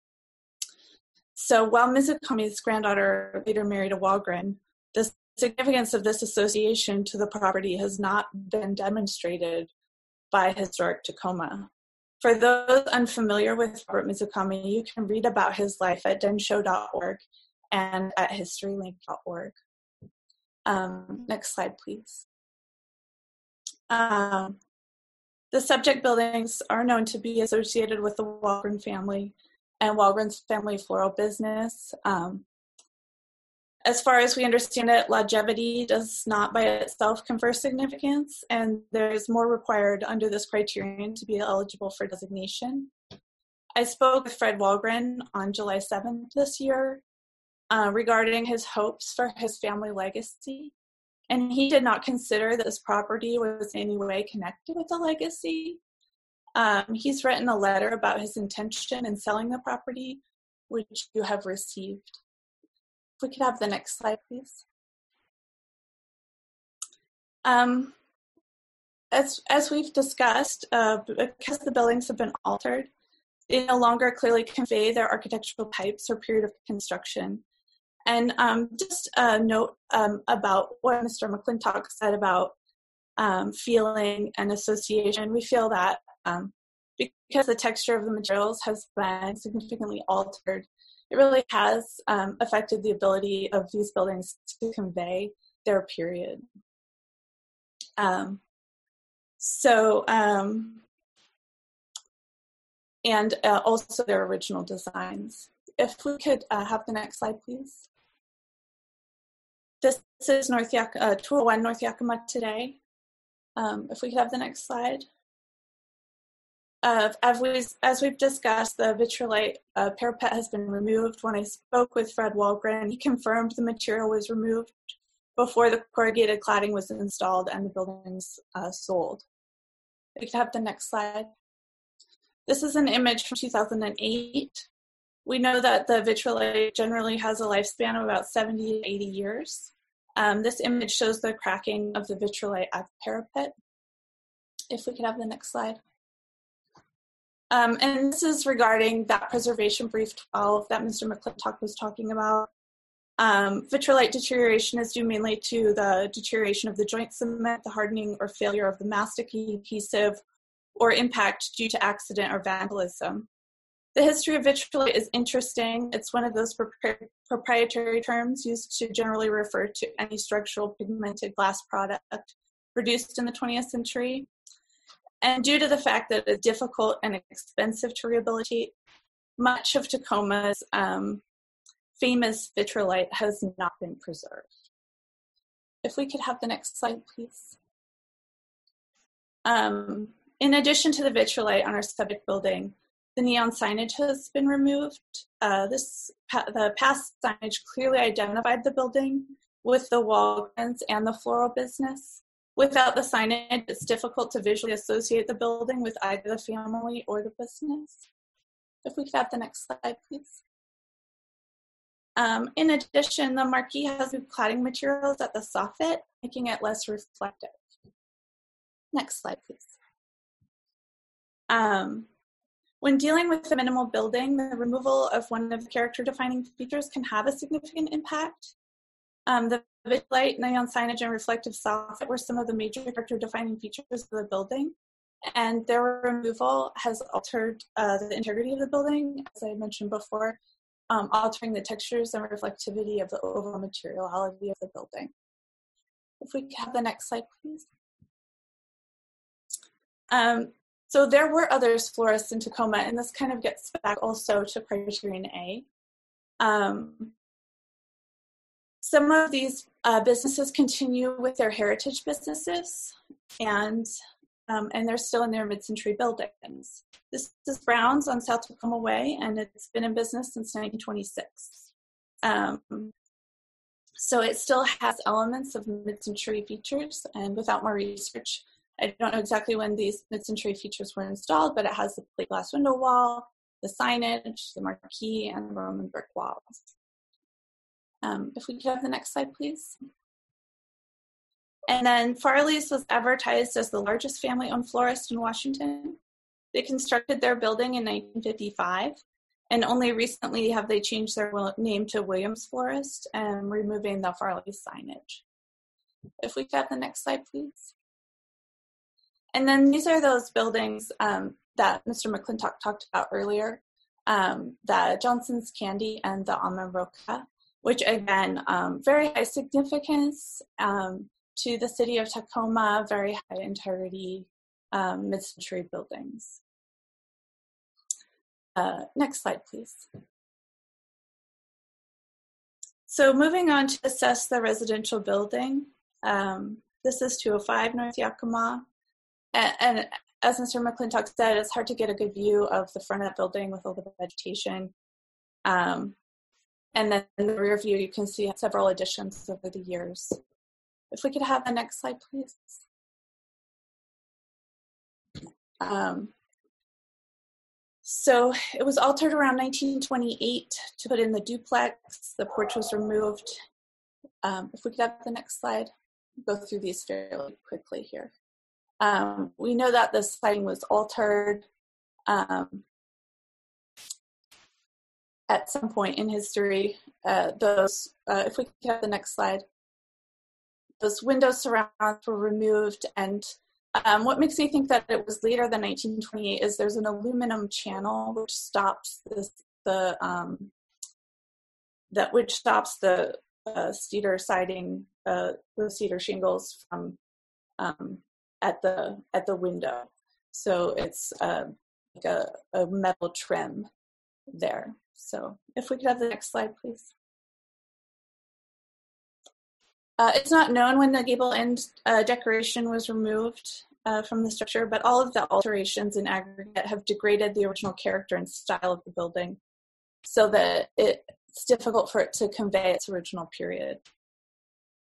So while Mizukami's granddaughter later married a Walgreens, the significance of this association to the property has not been demonstrated by Historic Tacoma. For those unfamiliar with Robert Mizukami, you can read about his life at denshow dot org and at historylink dot org. Um, next slide, please. Um, the subject buildings are known to be associated with the Walgreens family and Walgreens family floral business. Um, as far as we understand it, longevity does not by itself confer significance, and there's more required under this criterion to be eligible for designation. I spoke with Fred Walgren on July seventh this year uh, regarding his hopes for his family legacy, and he did not consider that this property was in any way connected with the legacy. Um, he's written a letter about his intention in selling the property, which you have received. If we could have the next slide, please. Um, as, as we've discussed, uh, because the buildings have been altered, they no longer clearly convey their architectural types or period of construction. And um, just a note um, about what Mister McClintock said about um, feeling and association. We feel that um, because the texture of the materials has been significantly altered, it really has um, affected the ability of these buildings to convey their period. Um, so, um, and uh, also their original designs. If we could uh, have the next slide, please. This is North Yak- uh, two oh one North Yakima today. Um, if we could have the next slide. Uh, as, we've, as we've discussed, the vitrolite uh, parapet has been removed. When I spoke with Fred Walgren, he confirmed the material was removed before the corrugated cladding was installed and the buildings uh, sold. We could have the next slide. This is an image from two thousand eight. we know that the vitrolite generally has a lifespan of about seventy to eighty years. Um, this image shows the cracking of the vitrolite at the parapet. If we could have the next slide. Um, and this is regarding that preservation brief twelve that Mister McClintock was talking about. Um, vitrolite deterioration is due mainly to the deterioration of the joint cement, the hardening or failure of the mastic adhesive, or impact due to accident or vandalism. The history of vitrolite is interesting. It's one of those propri- proprietary terms used to generally refer to any structural pigmented glass product produced in the twentieth century. And due to the fact that it's difficult and expensive to rehabilitate, much of Tacoma's um, famous vitrolite has not been preserved. If we could have the next slide, please. Um, in addition to the vitrolite on our subject building, the neon signage has been removed. Uh, this the past signage clearly identified the building with the Walgreens and the floral business. Without the signage, it's difficult to visually associate the building with either the family or the business. If we could have the next slide, please. Um, in addition, the marquee has new cladding materials at the soffit, making it less reflective. Next slide, please. Um, when dealing with a minimal building, the removal of one of the character-defining features can have a significant impact. Um, the vitrolite, neon signage, and reflective soffit were some of the major character-defining features of the building, and their removal has altered uh, the integrity of the building, as I mentioned before, um, altering the textures and reflectivity of the overall materiality of the building. If we could have the next slide, please. Um, so there were other florists in Tacoma, and this kind of gets back also to Criterion A. Um, Some of these uh, businesses continue with their heritage businesses, and um, and they're still in their mid-century buildings. This is Brown's on South Tacoma Way, and it's been in business since nineteen twenty-six. Um, so it still has elements of mid-century features, and without more research, I don't know exactly when these mid-century features were installed, but it has the plate glass window wall, the signage, the marquee, and the Roman brick walls. Um, if we could have the next slide, please. And then Farley's was advertised as the largest family-owned florist in Washington. They constructed their building in nineteen fifty-five, and only recently have they changed their name to Williams Florist and removing the Farley's signage. If we could have the next slide, please. And then these are those buildings um, that Mister McClintock talked about earlier, um, the Johnson's Candy and the Almond Roca, which again, um, very high significance um, to the city of Tacoma, very high integrity um, mid-century buildings. Uh, next slide, please. So moving on to assess the residential building. Um, this is two oh five North Yakima. And, and as Mister McClintock said, it's hard to get a good view of the front of the building with all the vegetation. Um, And then in the rear view, you can see several additions over the years. If we could have the next slide, please. Um, so it was altered around nineteen twenty-eight to put in the duplex. The porch was removed. Um, if we could have the next slide, go through these fairly quickly here. Um, we know that the siding was altered. Um, At some point in history, uh, those, uh, if we could have the next slide, those window surrounds were removed. And um, what makes me think that it was later than nineteen twenty-eight is there's an aluminum channel which stops this, the um, that which stops the uh, cedar siding, uh, the cedar shingles from um, at the at the window. So it's uh, like a, a metal trim there. So if we could have the next slide, please. Uh, it's not known when the gable end uh, decoration was removed uh, from the structure, but all of the alterations in aggregate have degraded the original character and style of the building so that it, it's difficult for it to convey its original period.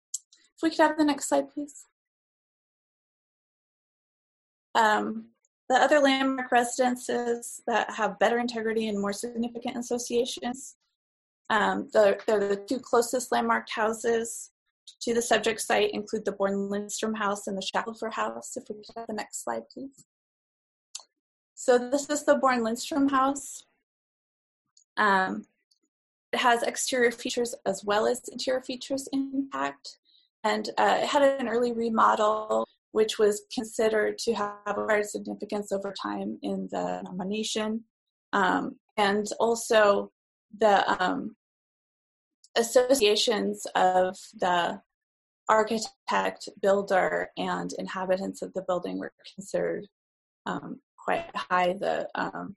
If we could have the next slide, please. Um, the other landmark residences that have better integrity and more significant associations, um, the, they're the two closest landmarked houses to the subject site include the Born-Lindstrom House and the Shackelford House. If we could have the next slide, please. So this is the Born-Lindstrom House. Um, it has exterior features as well as interior features intact. And uh, it had an early remodel, which was considered to have acquired significance over time in the nomination. Um, and also the um, associations of the architect, builder, and inhabitants of the building were considered um, quite high. The um,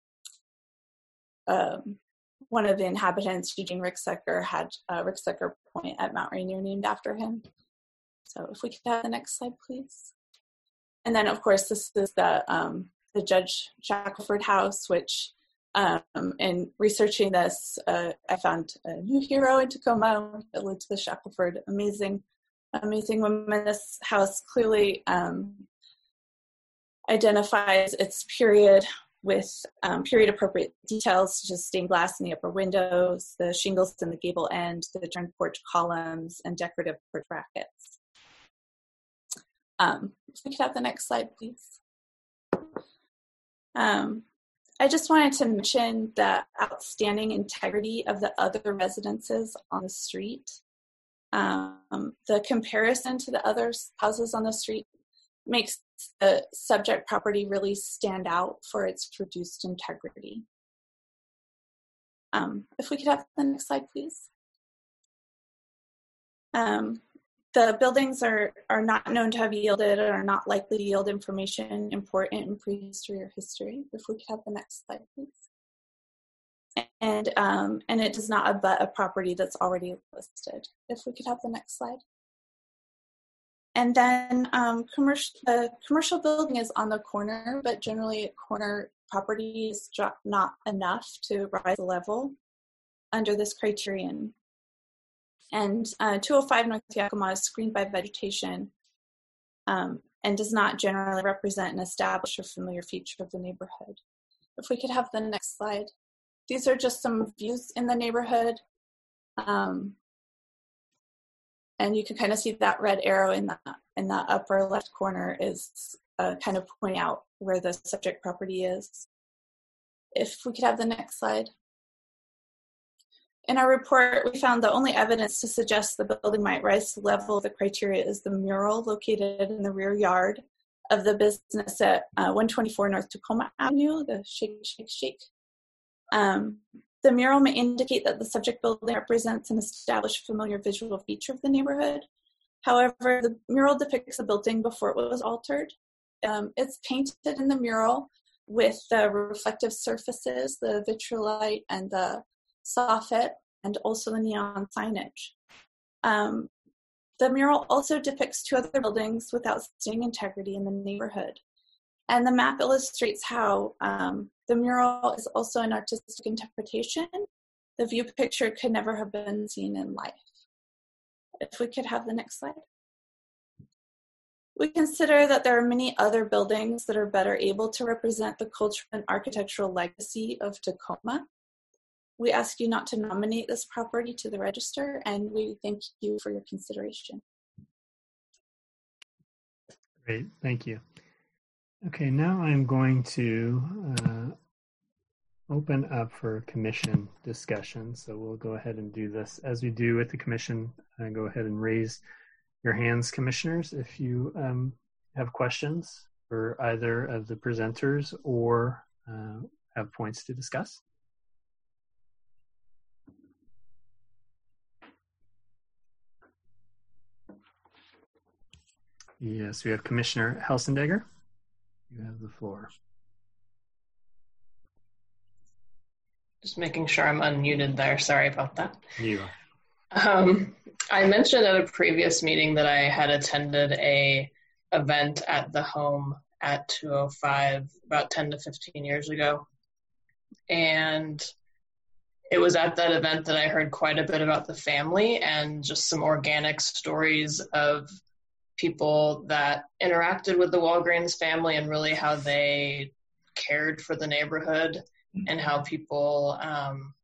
um, one of the inhabitants, Eugene Ricksecker, had uh, Ricksecker Point at Mount Rainier named after him. So if we could have the next slide, please. And then, of course, this is the um, the Judge Shackelford House, which um, in researching this, uh, I found a new hero in Tacoma, Elizabeth Shackelford, amazing, amazing woman. This house clearly um, identifies its period with um, period-appropriate details, such as stained glass in the upper windows, the shingles in the gable end, the turned porch columns, and decorative porch brackets. Um, if we could have the next slide, please. Um, I just wanted to mention the outstanding integrity of the other residences on the street. Um, the comparison to the other houses on the street makes the subject property really stand out for its reduced integrity. Um, if we could have the next slide, please. Um, the buildings are, are not known to have yielded or are not likely to yield information important in prehistory or history. If we could have the next slide, please. And, um, and it does not abut a property that's already listed. If we could have the next slide. And then um, commercial, the commercial building is on the corner, but generally corner property is not enough to rise the level under this criterion. And uh, two oh five North Yakima is screened by vegetation um, and does not generally represent an established or familiar feature of the neighborhood. If we could have the next slide. These are just some views in the neighborhood. Um, And you can kind of see that red arrow in the in the upper left corner is uh, kind of pointing out where the subject property is. If we could have the next slide. In our report, we found the only evidence to suggest the building might rise to the level of the criteria is the mural located in the rear yard of the business at uh, one twenty-four North Tacoma Avenue, the Shake, Shake, Shake. Um, The mural may indicate that the subject building represents an established familiar visual feature of the neighborhood. However, the mural depicts the building before it was altered. Um, it's painted in the mural with the reflective surfaces, the vitrolite and the soffit, and also the neon signage. Um, the mural also depicts two other buildings with outstanding integrity in the neighborhood. And the map illustrates how um, the mural is also an artistic interpretation. The view picture could never have been seen in life. If we could have the next slide. We consider that there are many other buildings that are better able to represent the cultural and architectural legacy of Tacoma. We ask you not to nominate this property to the register, and we thank you for your consideration. Great, thank you. Okay, now I'm going to uh, open up for commission discussion. So we'll go ahead and do this as we do with the commission. Uh, go ahead and raise your hands, commissioners, if you um, have questions for either of the presenters or uh, have points to discuss. Yes, we have Commissioner Helsendegger. You have the floor. Just making sure I'm unmuted there. Sorry about that. You. Um, I mentioned at a previous meeting that I had attended a event at the home at two oh five about ten to fifteen years ago. And it was at that event that I heard quite a bit about the family and just some organic stories of people that interacted with the Walgreens family and really how they cared for the neighborhood and how people um,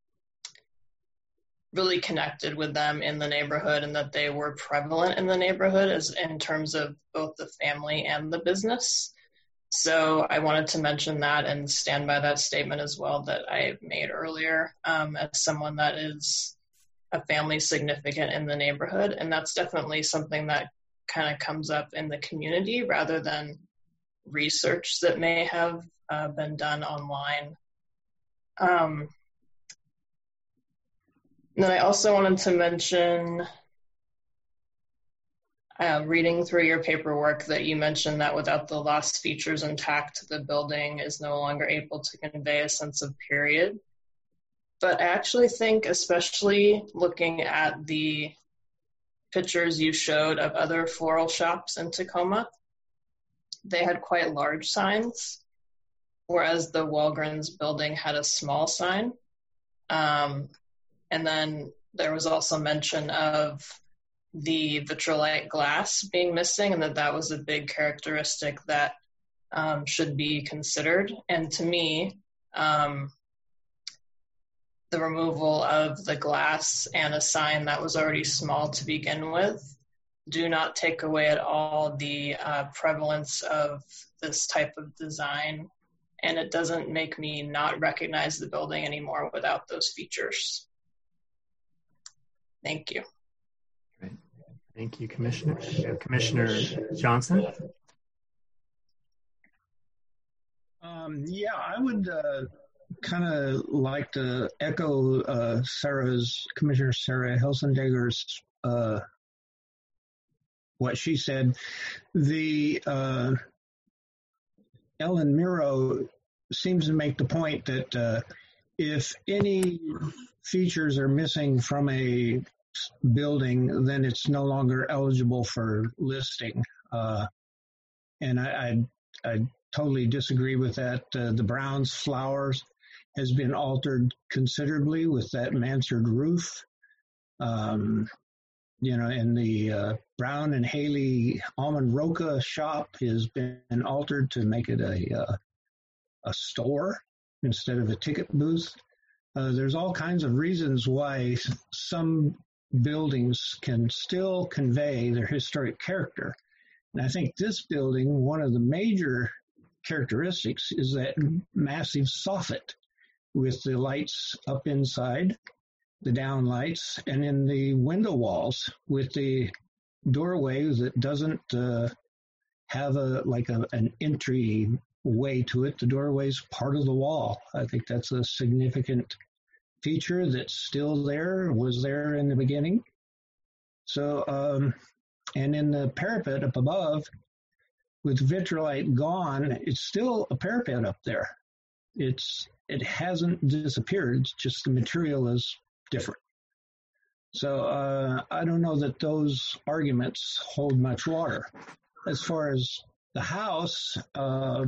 really connected with them in the neighborhood, and that they were prevalent in the neighborhood as in terms of both the family and the business. So I wanted to mention that and stand by that statement as well that I made earlier, um, as someone that is a family significant in the neighborhood. And that's definitely something that kind of comes up in the community rather than research that may have uh, been done online. Um, and then I also wanted to mention, Uh, reading through your paperwork, that you mentioned that without the lost features intact, the building is no longer able to convey a sense of period. But I actually think, especially looking at the pictures you showed of other floral shops in Tacoma, they had quite large signs, whereas the Walgreens building had a small sign. Um, and then there was also mention of the vitrolite glass being missing, and that that was a big characteristic that um, should be considered. And to me, um, the removal of the glass and a sign that was already small to begin with do not take away at all the uh, prevalence of this type of design, and it doesn't make me not recognize the building anymore without those features. Thank you. Great. Thank you, Commissioner. Commissioner Johnson. Um, yeah, I would uh, kind of like to echo uh, Sarah's, Commissioner Sarah Helsendegger's, uh, what she said. The uh, Ellen Miro seems to make the point that uh, if any features are missing from a building, then it's no longer eligible for listing. Uh, and I, I, I totally disagree with that. Uh, the Browns Flowers has been altered considerably with that mansard roof. Um, you know, and the uh, Brown and Haley Almond Roca shop has been altered to make it a uh, a store instead of a ticket booth. Uh, there's all kinds of reasons why some buildings can still convey their historic character. And I think this building, one of the major characteristics is that massive soffit with the lights up inside, the down lights, and in the window walls with the doorway that doesn't uh, have a like a, an entry way to it. The doorway's part of the wall. I think that's a significant feature that's still there, was there in the beginning. So, um, and in the parapet up above, with vitrolite gone, it's still a parapet up there. It's it hasn't disappeared. It's just the material is different. So uh, I don't know that those arguments hold much water. As far as the house, uh,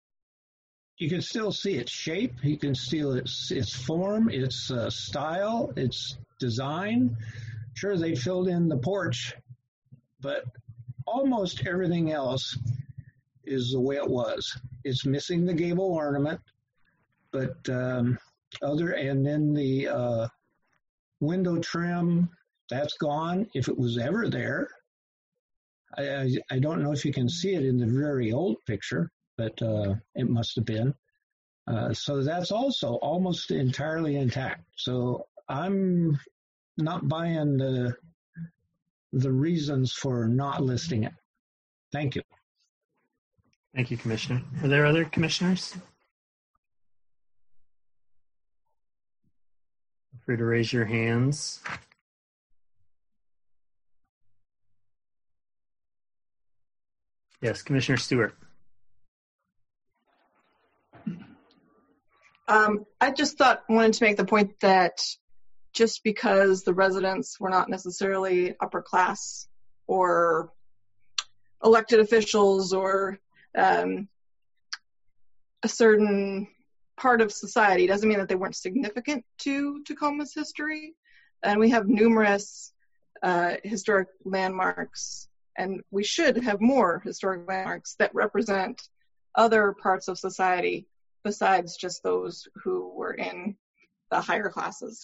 you can still see its shape. You can see its its form, its uh, style, its design. Sure, they filled in the porch, but almost everything else is the way it was. It's missing the gable ornament, but um, other and then the uh, window trim, that's gone. If it was ever there, I, I, I don't know if you can see it in the very old picture, but uh, it must have been. Uh, so that's also almost entirely intact. So I'm not buying the the reasons for not listing it. Thank you. Thank you, Commissioner. Are there other commissioners? Feel free to raise your hands. Yes, Commissioner Stewart. Um, I just thought wanted to make the point that just because the residents were not necessarily upper class or elected officials or um, a certain part of society doesn't mean that they weren't significant to Tacoma's history. And we have numerous uh, historic landmarks And we should have more historic landmarks that represent other parts of society besides just those who were in the higher classes.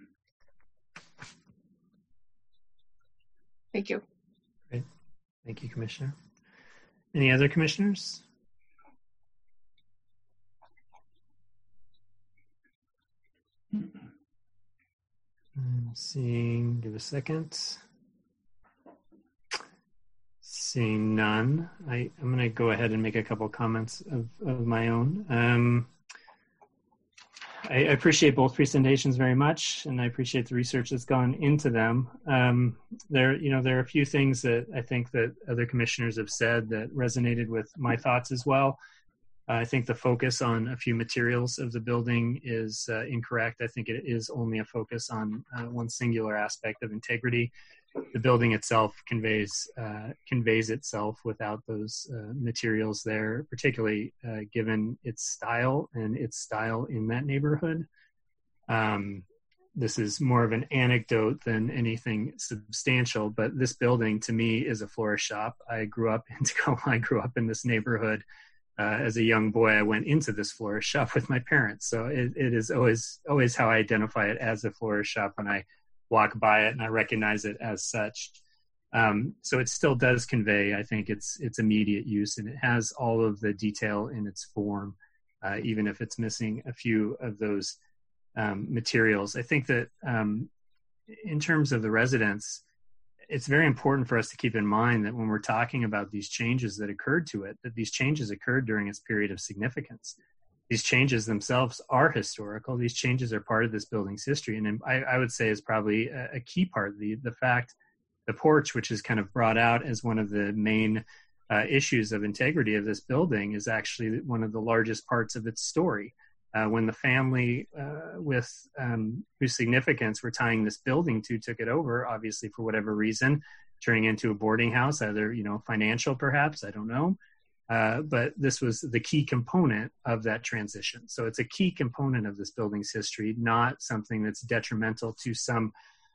Thank you. Great. Thank you, Commissioner. Any other commissioners? I'm seeing, give a second. Seeing none, I, I'm going to go ahead and make a couple comments of, of my own. Um, I, I appreciate both presentations very much, and I appreciate the research that's gone into them. Um, there, you know, there are a few things that I think that other commissioners have said that resonated with my thoughts as well. Uh, I think the focus on a few materials of the building is uh, incorrect. I think it is only a focus on uh, one singular aspect of integrity. The building itself conveys uh, conveys itself without those uh, materials there, particularly uh, given its style and its style in that neighborhood. Um, this is more of an anecdote than anything substantial, but this building to me is a florist shop. I grew up in Tacoma. I grew up in this neighborhood. Uh, as a young boy, I went into this florist shop with my parents. So it, it is always always how I identify it, as a florist shop when I walk by it, and I recognize it as such. Um, so it still does convey, I think, its its immediate use, and it has all of the detail in its form, uh, even if it's missing a few of those um, materials. I think that um, in terms of the residents, it's very important for us to keep in mind that when we're talking about these changes that occurred to it, that these changes occurred during its period of significance. These changes themselves are historical. These changes are part of this building's history. And I, I would say is probably a, a key part, the, the fact, the porch, which is kind of brought out as one of the main uh, issues of integrity of this building, is actually one of the largest parts of its story. Uh, when the family uh, with um, whose significance we're tying this building to took it over, obviously for whatever reason, turning into a boarding house, either, you know, financial perhaps, I don't know. Uh, but this was the key component of that transition. So it's a key component of this building's history, not something that's detrimental to some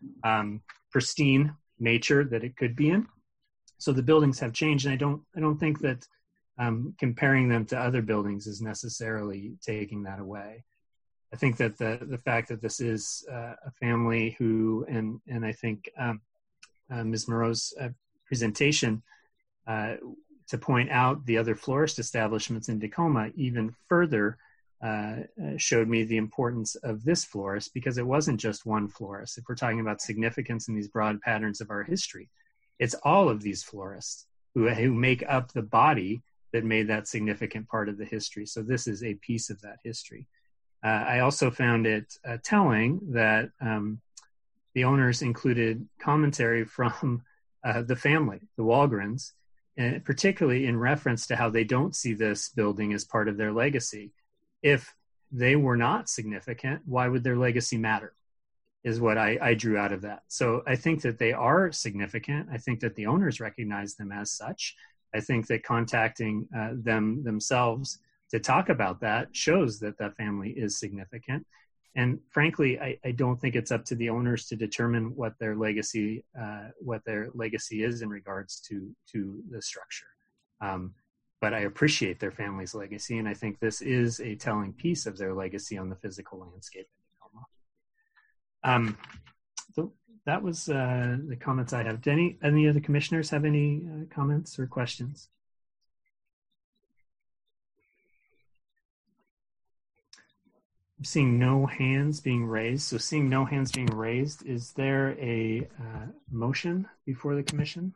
um, pristine nature that it could be in. So the buildings have changed, and I don't, I don't think that um, comparing them to other buildings is necessarily taking that away. I think that the the fact that this is uh, a family who, and and I think um, uh, Miz Moreau's uh, presentation. Uh, to point out the other florist establishments in Tacoma even further uh, showed me the importance of this florist, because it wasn't just one florist. If we're talking about significance in these broad patterns of our history, it's all of these florists who, who make up the body that made that significant part of the history. So this is a piece of that history. Uh, I also found it uh, telling that um, the owners included commentary from uh, the family, the Walgrens, and particularly in reference to how they don't see this building as part of their legacy. If they were not significant, why would their legacy matter, is what I, I drew out of that. So I think that they are significant. I think that the owners recognize them as such. I think that contacting uh, them themselves to talk about that shows that that family is significant. And frankly, I, I don't think it's up to the owners to determine what their legacy, uh, what their legacy is in regards to to the structure. Um, but I appreciate their family's legacy, and I think this is a telling piece of their legacy on the physical landscape in Tacoma. Um, so that was uh, the comments I have. Do any any of the commissioners have any uh, comments or questions? I'm seeing no hands being raised. So seeing no hands being raised, is there a uh, motion before the commission?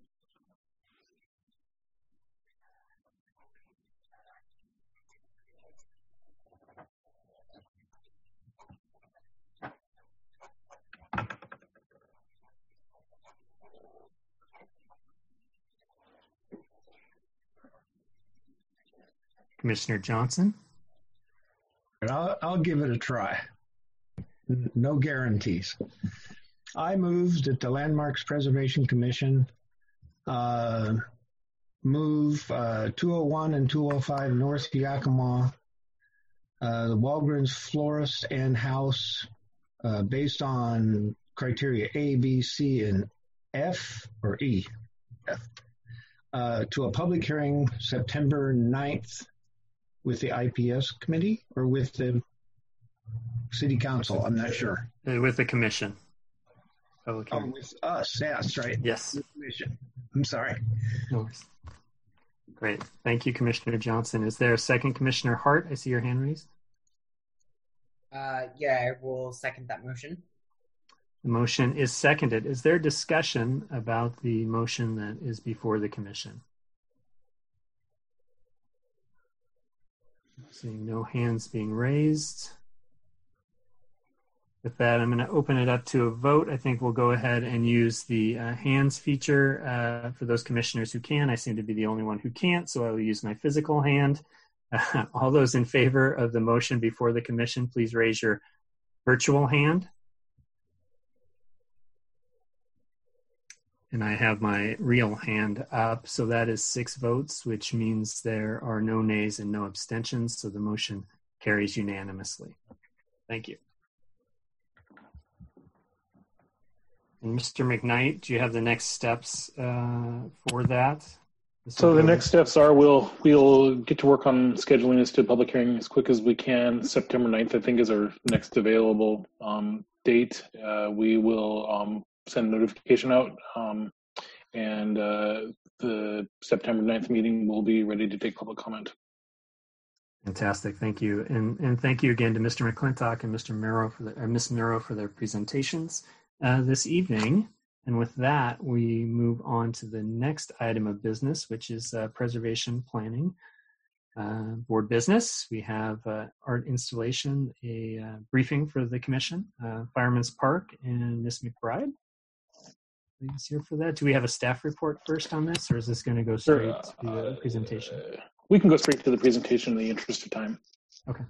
Commissioner Johnson? I'll, I'll give it a try. No guarantees. I moved that the Landmarks Preservation Commission uh, move uh, two oh one and two oh five North Yakima, uh, the Walgreens Florist and House, uh, based on criteria A, B, C, and F, or E? uh, to a public hearing September ninth with the I P S committee or with the city council? I'm not sure. Uh, With the commission. Public Oh, hearing. with us. Yeah, that's right. Yes. The commission. I'm sorry. No worries. Great. Thank you, Commissioner Johnson. Is there a second, Commissioner Hart? I see your hand raised. Uh, yeah, I will second that motion. The motion is seconded. Is there discussion about the motion that is before the commission? Seeing no hands being raised. With that, I'm going to open it up to a vote. I think we'll go ahead and use the uh, hands feature uh, for those commissioners who can. I seem to be the only one who can't, so I will use my physical hand. Uh, all those in favor of the motion before the commission, please raise your virtual hand. And I have my real hand up, so that is six votes, which means there are no nays and no abstentions, so the motion carries unanimously. Thank you. And Mister McKnight, do you have the next steps uh, for that? So the next steps are we'll we'll get to work on scheduling this to a public hearing as quick as we can. September ninth, I think, is our next available um, date. Uh, we will um, send notification out, um, and uh, the September ninth meeting will be ready to take public comment. Fantastic, thank you, and and thank you again to Mister McClintock and Mister Mero for the, or Miz Mero for their presentations uh, this evening. And with that, we move on to the next item of business, which is uh, preservation planning uh, board business. We have uh, art installation, a uh, briefing for the commission, uh, Fireman's Park, and Miz McBride. Please here for that. Do we have a staff report first on this, or is this going to go straight Sure, to the presentation? Uh, we can go straight to the presentation in the interest of time. Okay.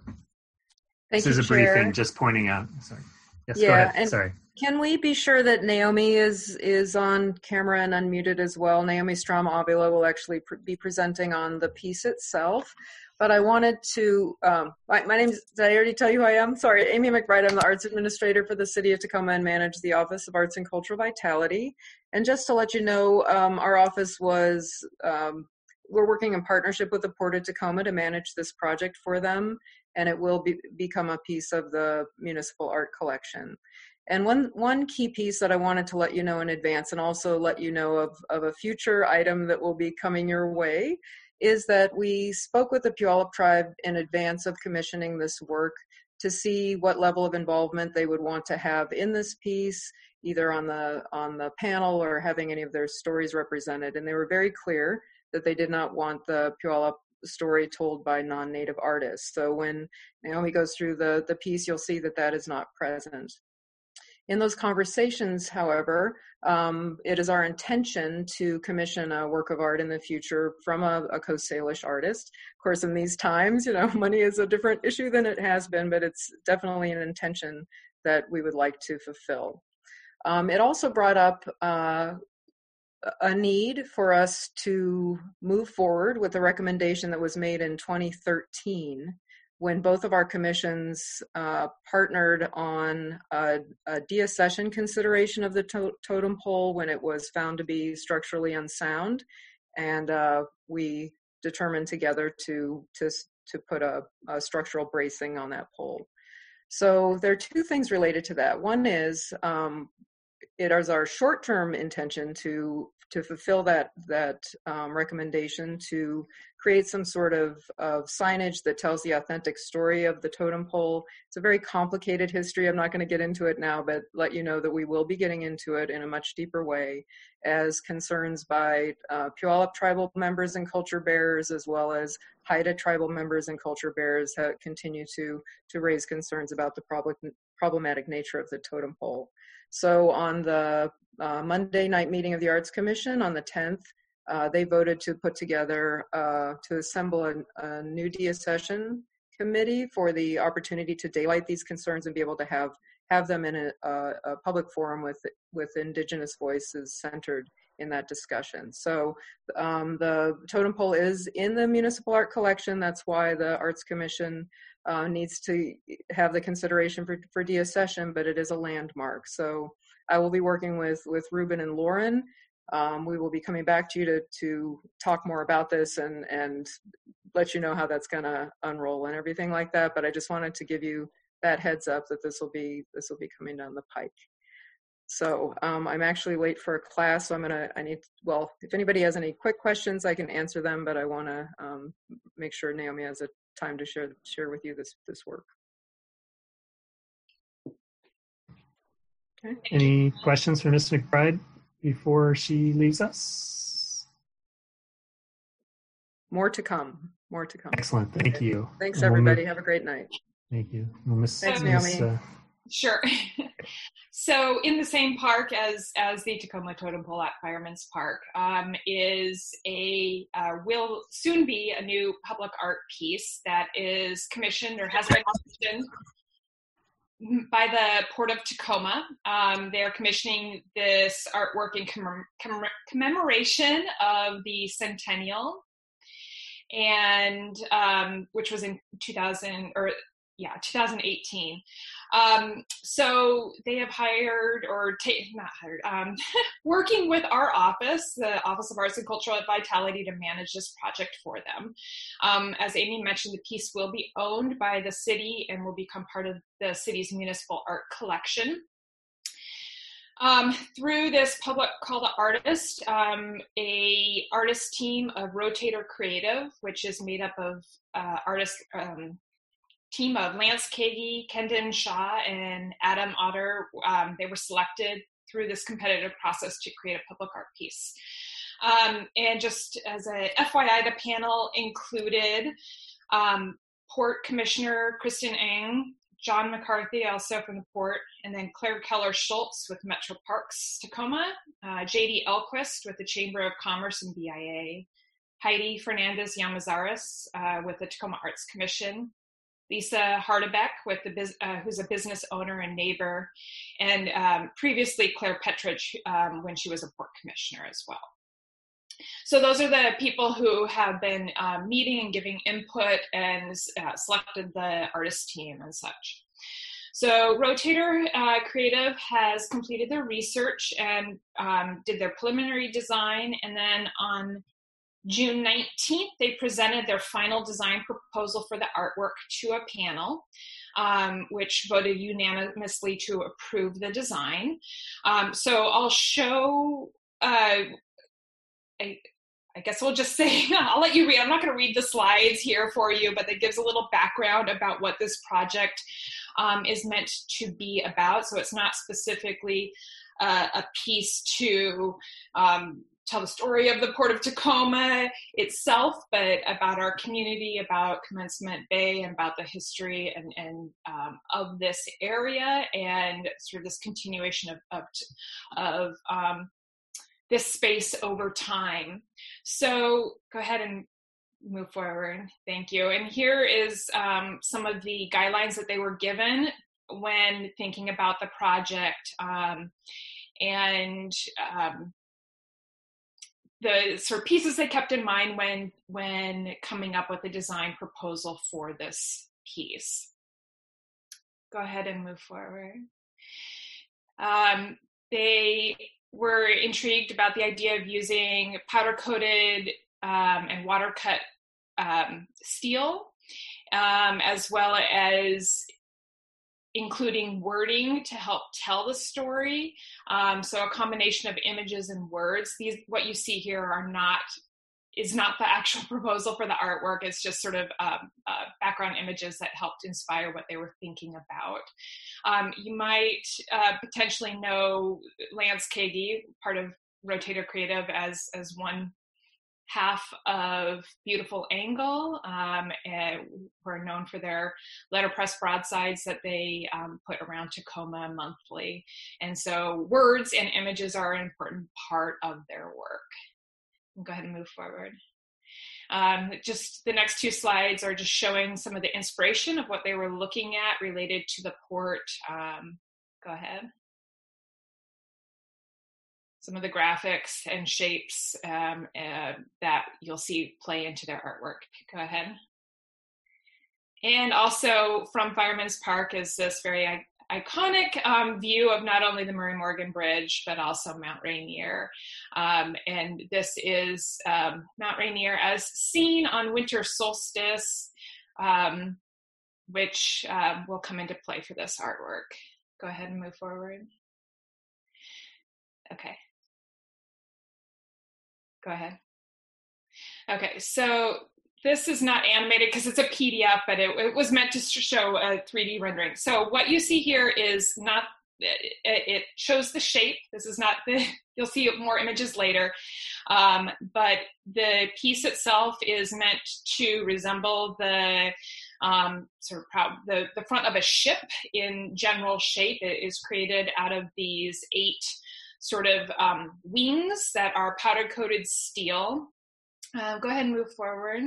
Thank this is you, a briefing, Chair. just pointing out. Sorry. Yes, yeah, go ahead. and Sorry. Can we be sure that Naomi is is on camera and unmuted as well? Naomi Strom Avila will actually pr- be presenting on the piece itself. But I wanted to, um, my, my name is, did I already tell you who I am? Sorry, Amy McBride. I'm the Arts Administrator for the City of Tacoma and manage the Office of Arts and Cultural Vitality. And just to let you know, um, our office was, um, we're working in partnership with the Port of Tacoma to manage this project for them, and it will be, become a piece of the municipal art collection. And one one key piece that I wanted to let you know in advance, and also let you know of, of a future item that will be coming your way, is that we spoke with the Puyallup tribe in advance of commissioning this work to see what level of involvement they would want to have in this piece, either on the on the panel or having any of their stories represented. And they were very clear that they did not want the Puyallup story told by non-native artists. So when Naomi goes through the, the piece, you'll see that that is not present. In those conversations, however, um, it is our intention to commission a work of art in the future from a, a Coast Salish artist. Of course, in these times, you know, money is a different issue than it has been, but it's definitely an intention that we would like to fulfill. Um, it also brought up uh, a need for us to move forward with a recommendation that was made in twenty thirteen when both of our commissions uh, partnered on a, a deaccession consideration of the to- totem pole when it was found to be structurally unsound, and uh, we determined together to to to put a, a structural bracing on that pole. So there are two things related to that. One is um, it is our short-term intention to to fulfill that that um, recommendation to create some sort of, of signage that tells the authentic story of the totem pole. It's a very complicated history. I'm not going to get into it now, but let you know that we will be getting into it in a much deeper way as concerns by uh, Puyallup tribal members and culture bearers, as well as Haida tribal members and culture bearers have continue to, to raise concerns about the prob- problematic nature of the totem pole. So on the uh, Monday night meeting of the Arts Commission on the tenth, uh, they voted to put together, uh, to assemble a, a new deaccession committee for the opportunity to daylight these concerns and be able to have have them in a, a, a public forum with with Indigenous voices centered in that discussion. So um, the totem pole is in the municipal art collection. That's why the Arts Commission uh, needs to have the consideration for, for deaccession, but it is a landmark. So I will be working with, with Ruben and Lauren um, we will be coming back to you to, to talk more about this and, and let you know how that's going to unroll and everything like that. But I just wanted to give you that heads up that this will be, this will be coming down the pike. So um, I'm actually late for a class, so I'm gonna, I need, well, if anybody has any quick questions, I can answer them, but I wanna um, make sure Naomi has a time to share share with you this, this work. Okay. Any questions for Miz McBride before she leaves us? More to come, more to come. Excellent, thank Okay. you. Thanks And we'll everybody, move- have a great night. Thank you. We'll miss, Thanks, miss, Naomi. uh, Sure. So in the same park as, as the Tacoma Totem Pole at Fireman's Park um, is a, uh, will soon be a new public art piece that is commissioned or has been commissioned by the Port of Tacoma. Um, they're commissioning this artwork in commem- commem- commemoration of the centennial, and um, which was in two thousand or yeah, two thousand eighteen. Um, so they have hired or ta- not hired, um, working with our office, the Office of Arts and Cultural Vitality, to manage this project for them. Um, as Amy mentioned, the piece will be owned by the city and will become part of the city's municipal art collection. Um, through this public call to artists, um, a artist team of Rotator Creative, which is made up of uh, artists, um, team of Lance Kagi, Kendon Shaw, and Adam Otter. Um, they were selected through this competitive process to create a public art piece. Um, and just as a F Y I, the panel included um, Port Commissioner Kristen Eng, John McCarthy, also from the Port, and then Claire Keller-Schultz with Metro Parks Tacoma, uh, J D Elquist with the Chamber of Commerce and B I A, Heidi Fernandez-Yamazares uh, with the Tacoma Arts Commission, Lisa Hardebeck, with the uh, who's a business owner and neighbor, and um, previously Claire Petridge um, when she was a port commissioner as well. So those are the people who have been uh, meeting and giving input and uh, selected the artist team and such. So Rotator uh, Creative has completed their research and um, did their preliminary design, and then on June nineteenth, they presented their final design proposal for the artwork to a panel, um, which voted unanimously to approve the design. Um, so I'll show, uh, I, I guess we'll just say, I'll let you read. I'm not going to read the slides here for you, but that gives a little background about what this project um, is meant to be about. So it's not specifically uh, a piece to um, tell the story of the Port of Tacoma itself, but about our community, about Commencement Bay, and about the history and, and um, of this area, and sort of this continuation of, of, of um, this space over time. So go ahead and move forward. Thank you. And here is um, some of the guidelines that they were given when thinking about the project. Um, and um, the sort of pieces they kept in mind when when coming up with a design proposal for this piece. Go ahead and move forward. Um, they were intrigued about the idea of using powder-coated um, and water-cut um, steel, um, as well as including wording to help tell the story. Um, so a combination of images and words. These, what you see here are not, is not the actual proposal for the artwork. It's just sort of um, uh, background images that helped inspire what they were thinking about. Um, you might uh, potentially know Lance Kagi, part of Rotator Creative, as, as one half of Beautiful Angle, um, and who are known for their letterpress broadsides that they um, put around Tacoma monthly. And so words and images are an important part of their work. Go ahead and move forward. Um, just the next two slides are just showing some of the inspiration of what they were looking at related to the port. Um, go ahead. Some of the graphics and shapes um, uh, that you'll see play into their artwork. Go ahead. And also from Fireman's Park is this very iconic um, view of not only the Murray Morgan Bridge, but also Mount Rainier. Um, and this is um, Mount Rainier as seen on winter solstice, um, which uh, will come into play for this artwork. Go ahead and move forward. Okay. Go ahead. Okay, so this is not animated because it's a P D F, but it, it was meant to show a three D rendering. So what you see here is not, it, it shows the shape. This is not the, you'll see more images later. Um, but the piece itself is meant to resemble the um, sort of proud, the, the front of a ship in general shape. It is created out of these eight sort of um, wings that are powder coated steel. Uh, go ahead and move forward.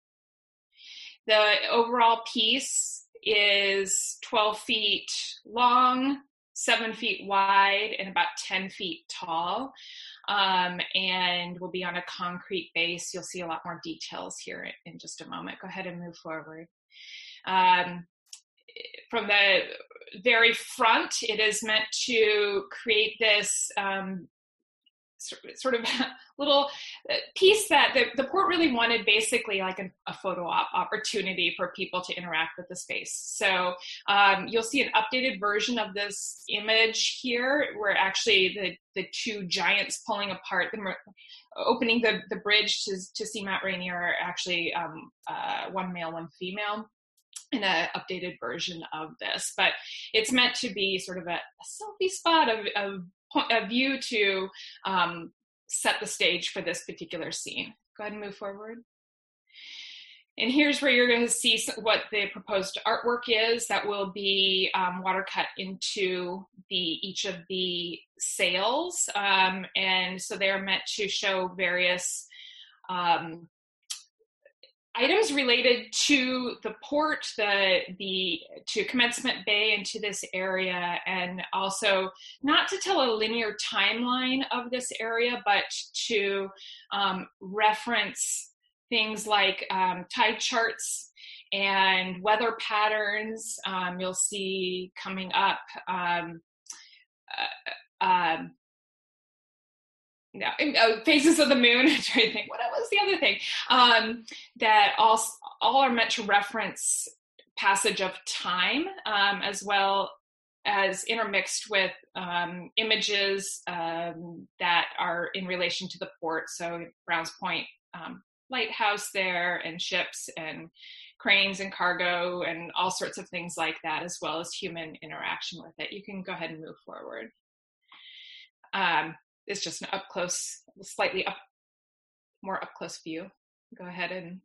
The overall piece is twelve feet long, seven feet wide, and about ten feet tall, um, and will be on a concrete base. You'll see a lot more details here in just a moment. Go ahead and move forward. Um, from the very front, it is meant to create this um, sort of little piece that the, the port really wanted, basically like a, a photo op opportunity for people to interact with the space. So um, you'll see an updated version of this image here, where actually the, the two giants pulling apart, the, opening the, the bridge to, to see Mount Rainier are actually um, uh, one male, one female, in an updated version of this. But it's meant to be sort of a, a selfie spot of, of a view to um, set the stage for this particular scene. Go ahead and move forward. And here's where you're going to see what the proposed artwork is that will be um, water cut into the each of the sails. Um, and so they're meant to show various um, items related to the port, the the to Commencement Bay, and to this area, and also not to tell a linear timeline of this area, but to um, reference things like um, tide charts and weather patterns. Um, you'll see coming up. Um, uh, um, No, uh, phases of the moon. I'm trying to think, what was the other thing? Um, that all, all are meant to reference passage of time, um, as well as intermixed with um, images um, that are in relation to the port. So Browns Point um, lighthouse there, and ships and cranes and cargo and all sorts of things like that, as well as human interaction with it. You can go ahead and move forward. Um, It's just an up close, slightly up, more up close view. Go ahead and.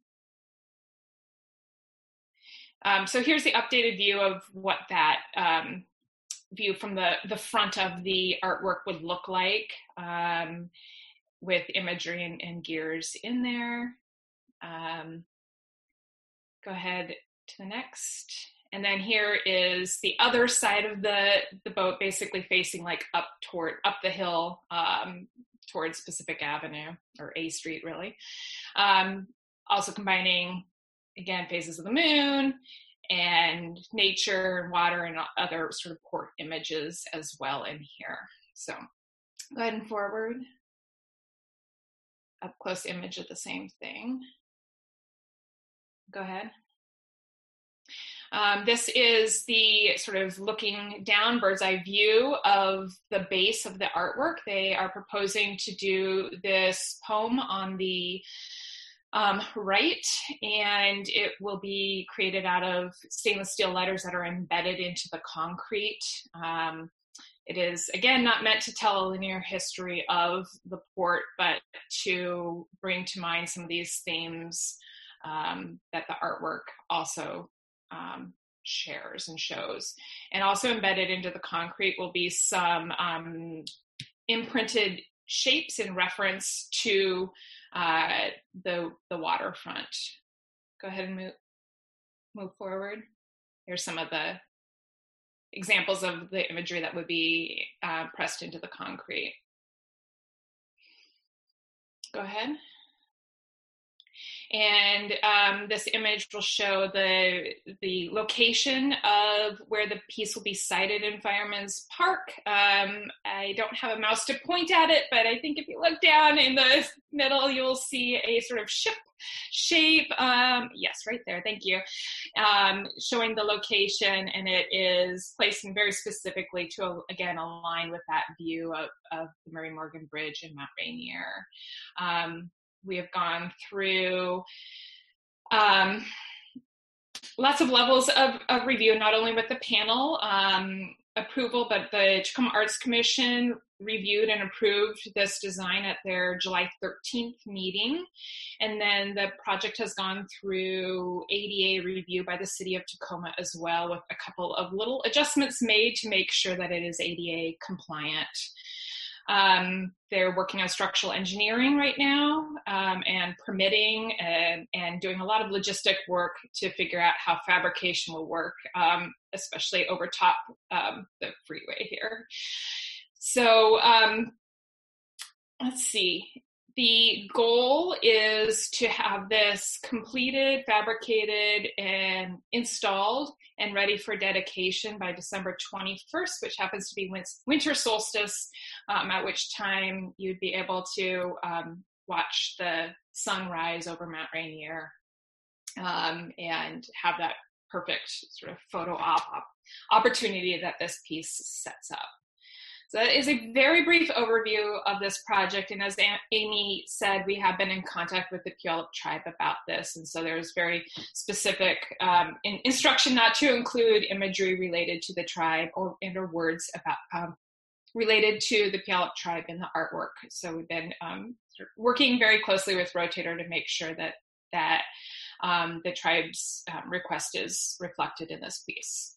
Um, so here's the updated view of what that um, view from the, the front of the artwork would look like, um, with imagery and, and gears in there. Um, go ahead to the next. And then here is the other side of the, the boat, basically facing like up toward, up the hill um, towards Pacific Avenue, or A Street really. Um, also combining, again, phases of the moon and nature and water and other sort of port images as well in here. So go ahead and forward. Up close image of the same thing. Go ahead. Um, this is the sort of looking down bird's eye view of the base of the artwork. They are proposing to do this poem on the um, right, and it will be created out of stainless steel letters that are embedded into the concrete. Um, it is, again, not meant to tell a linear history of the port, but to bring to mind some of these themes um, that the artwork also Um, shares and shows. And also embedded into the concrete will be some um, imprinted shapes in reference to uh, the the waterfront. Go ahead and move move forward. Here's some of the examples of the imagery that would be uh, pressed into the concrete. Go ahead. And um, this image will show the the location of where the piece will be sited in Fireman's Park. Um, I don't have a mouse to point at it, but I think if you look down in the middle, you'll see a sort of ship shape. Um, yes, right there. Thank you. Um, showing the location, and it is placed in very specifically to, again, align with that view of, of the Mary Morgan Bridge and Mount Rainier. Um, we have gone through um, lots of levels of, of review, not only with the panel um, approval, but the Tacoma Arts Commission reviewed and approved this design at their July thirteenth meeting. And then the project has gone through A D A review by the city of Tacoma as well, with a couple of little adjustments made to make sure that it is A D A compliant. Um, they're working on structural engineering right now um, and permitting and, and doing a lot of logistic work to figure out how fabrication will work, um, especially over top um, the freeway here. So um, let's see. The goal is to have this completed, fabricated, and installed and ready for dedication by December twenty-first, which happens to be winter solstice, um, at which time you'd be able to um, watch the sunrise over Mount Rainier um, and have that perfect sort of photo op opportunity that this piece sets up. So that is a very brief overview of this project. And as Amy said, we have been in contact with the Puyallup tribe about this. And so there's very specific um, in instruction not to include imagery related to the tribe or, and or words about um, related to the Puyallup tribe in the artwork. So we've been um, sort of working very closely with Rotator to make sure that, that um, the tribe's um, request is reflected in this piece.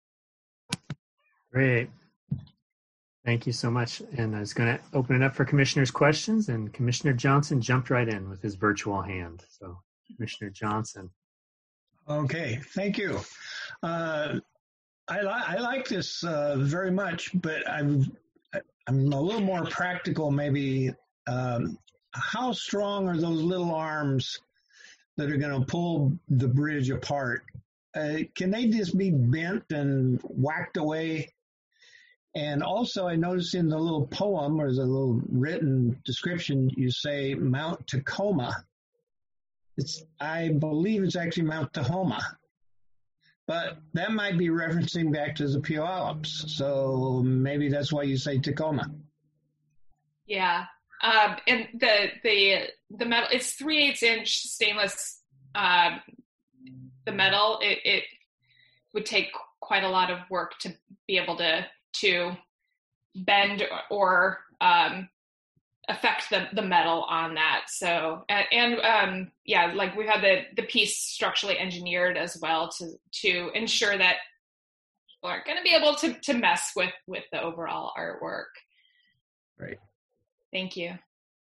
Great. Thank you so much. And I was going to open it up for commissioners' questions, and Commissioner Johnson jumped right in with his virtual hand. So, Commissioner Johnson. Okay, thank you. Uh, I, li- I like this uh, very much, but I'm I'm a little more practical. Maybe um, how strong are those little arms that are going to pull the bridge apart? Uh, can they just be bent and whacked away? And also, I noticed in the little poem or the little written description, you say Mount Tacoma. It's, I believe it's actually Mount Tahoma, but that might be referencing back to the Puyallups. So maybe that's why you say Tacoma. Yeah, um, and the the the metal, it's three eighths inch stainless. Um, the metal, it, it would take quite a lot of work to be able to. to bend or um, affect the, the metal on that. So, and, and um, yeah, like we've had the, the piece structurally engineered as well to, to ensure that people aren't going to be able to, to mess with, with the overall artwork. Right. Thank you.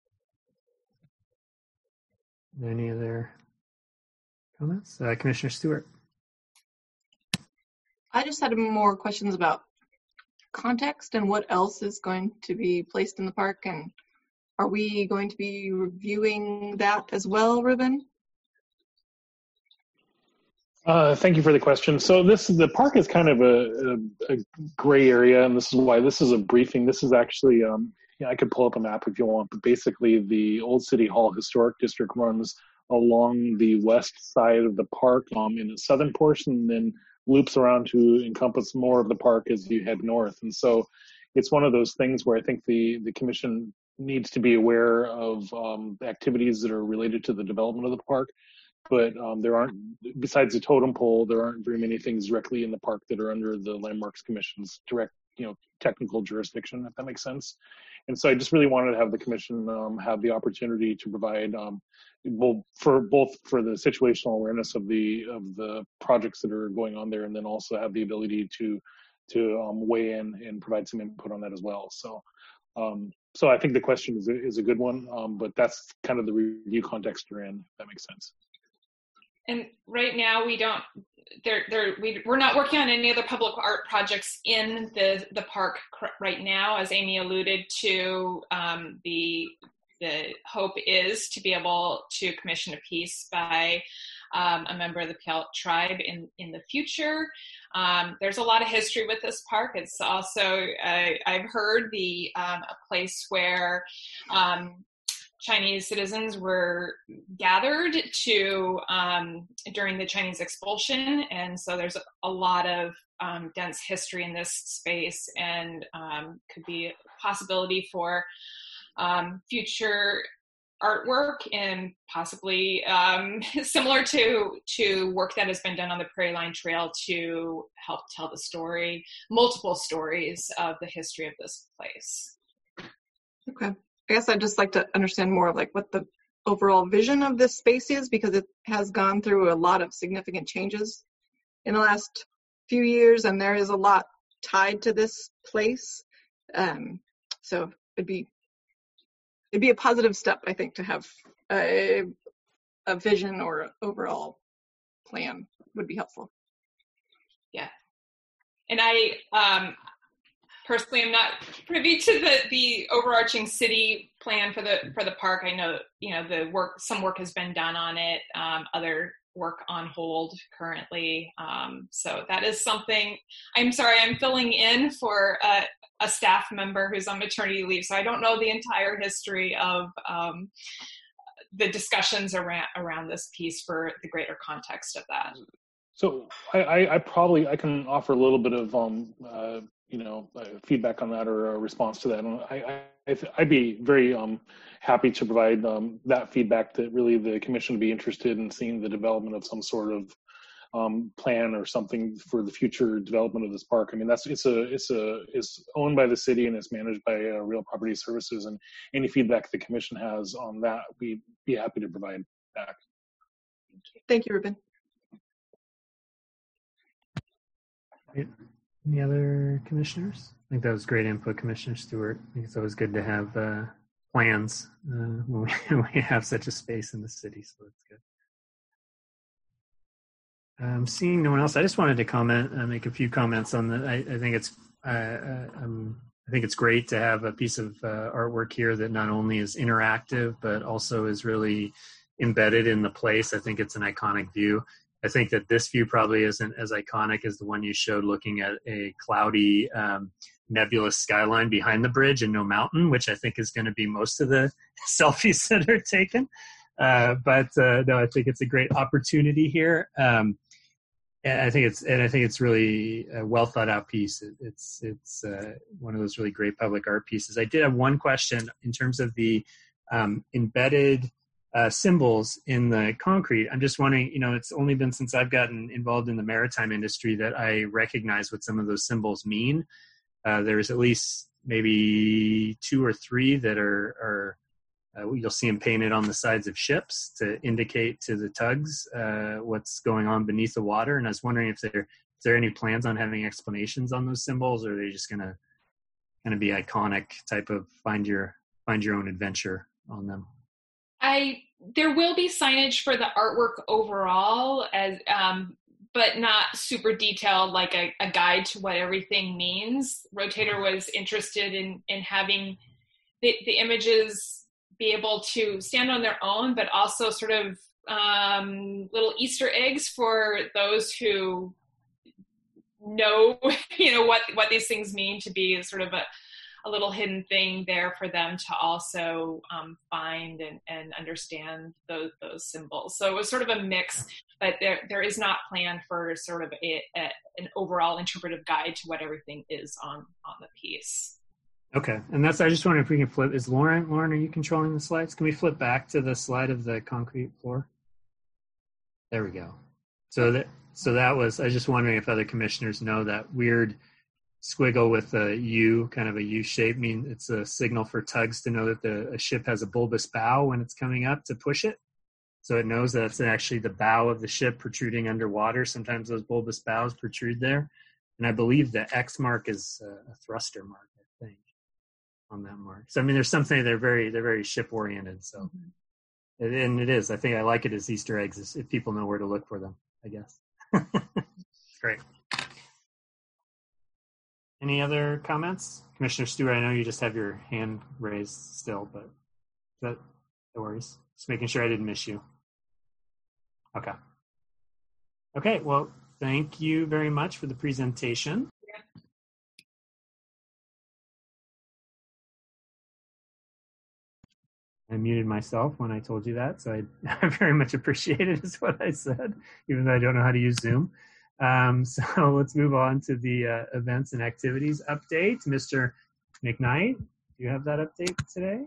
Any other comments? Uh, Commissioner Stewart. I just had more questions about context and what else is going to be placed in the park, and are we going to be reviewing that as well, Ruben? Uh, thank you for the question. So this the park is kind of a, a, a gray area, and this is why this is a briefing. This is actually, um, yeah, I could pull up a map if you want, but basically the Old City Hall Historic District runs along the west side of the park um, in the southern portion, and then loops around to encompass more of the park as you head north. And so it's one of those things where I think the, the commission needs to be aware of um, activities that are related to the development of the park. But um, there aren't, besides the totem pole, there aren't very many things directly in the park that are under the Landmarks Commission's direct, you know, technical jurisdiction, if that makes sense. And so I just really wanted to have the commission um, have the opportunity to provide, um, well, for both for the situational awareness of the of the projects that are going on there, and then also have the ability to to um, weigh in and provide some input on that as well. So, um, so I think the question is a, is a good one, um, but that's kind of the review context you're in, if that makes sense. And right now we don't, there, there, we, we're not working on any other public art projects in the, the park right now. As Amy alluded to, um, the the hope is to be able to commission a piece by um, a member of the Puyallup tribe in, in the future. Um, there's a lot of history with this park. It's also, uh, I've heard, the um, a place where um, Chinese citizens were gathered to um, during the Chinese expulsion, and so there's a lot of um, dense history in this space, and um, could be a possibility for um, future artwork, and possibly um, similar to to work that has been done on the Prairie Line Trail to help tell the story, multiple stories of the history of this place. Okay. I guess I'd just like to understand more of like what the overall vision of this space is, because it has gone through a lot of significant changes in the last few years, and there is a lot tied to this place. Um, so it'd be it'd be a positive step, I think, to have a, a vision or an overall plan would be helpful. Yeah, and I. Um, Personally, I'm not privy to the, the overarching city plan for the for the park. I know, you know, the work, some work has been done on it, um, other work on hold currently. Um, so that is something. I'm sorry, I'm filling in for a, a staff member who's on maternity leave, so I don't know the entire history of um, the discussions around around this piece for the greater context of that. So I, I, I probably I can offer a little bit of um, uh, you know, uh, feedback on that or a response to that. And I, I, I'd be very um, happy to provide um, that feedback, that really the commission would be interested in seeing the development of some sort of um, plan or something for the future development of this park. I mean, that's it's a it's a it's owned by the city and it's managed by uh, Real Property Services. And any feedback the commission has on that, we'd be happy to provide back. Thank you, Ruben. Any other commissioners? I think that was great input, Commissioner Stewart. I think it's always good to have uh, plans uh, when, we, when we have such a space in the city, so that's good. Um, seeing no one else, I just wanted to comment, uh, make a few comments on the. I, I think it's, uh, uh, um, I think it's great to have a piece of uh, artwork here that not only is interactive but also is really embedded in the place. I think it's an iconic view. I think that this view probably isn't as iconic as the one you showed, looking at a cloudy, um, nebulous skyline behind the bridge and no mountain, which I think is going to be most of the selfies that are taken. Uh, but uh, no, I think it's a great opportunity here. Um, and I think it's and I think it's really a well thought out piece. It, it's it's uh, one of those really great public art pieces. I did have one question in terms of the um, embedded Uh, symbols in the concrete. I'm just wondering, you know, it's only been since I've gotten involved in the maritime industry that I recognize what some of those symbols mean. Uh, there's at least maybe two or three that are, are uh, you'll see them painted on the sides of ships to indicate to the tugs uh, what's going on beneath the water. And I was wondering if there, if there are any plans on having explanations on those symbols, or are they just going to kind of be iconic type of find your find your own adventure on them? I there will be signage for the artwork overall, as um, but not super detailed, like a, a guide to what everything means. Rotator was interested in in having the, the images be able to stand on their own, but also sort of um, little Easter eggs for those who know, you know, what what these things mean, to be sort of a a little hidden thing there for them to also um, find and, and understand those those symbols. So it was sort of a mix, but there there is not planned for sort of a, a, an overall interpretive guide to what everything is on on the piece. Okay, and that's, I just wonder if we can flip, is Lauren, Lauren, are you controlling the slides? Can we flip back to the slide of the concrete floor? There we go. So that, so that was, I was just wondering if other commissioners know that weird squiggle with a U, kind of a U shape, mean it's a signal for tugs to know that the a ship has a bulbous bow when it's coming up to push it. So it knows that it's actually the bow of the ship protruding underwater. Sometimes those bulbous bows protrude there. And I believe the X mark is a thruster mark, I think, on that mark. So, I mean, there's something, they're very, they're very ship oriented. So, mm-hmm. it, and it is, I think I like it as Easter eggs, if people know where to look for them, I guess. Great. Any other comments? Commissioner Stewart, I know you just have your hand raised still, but. That, no worries. Just making sure I didn't miss you. Okay. Okay, well, thank you very much for the presentation. I muted myself when I told you that, so I, I very much appreciate it, is what I said, even though I don't know how to use Zoom. Um, so let's move on to the uh, events and activities update. Mister McKnight, do you have that update today?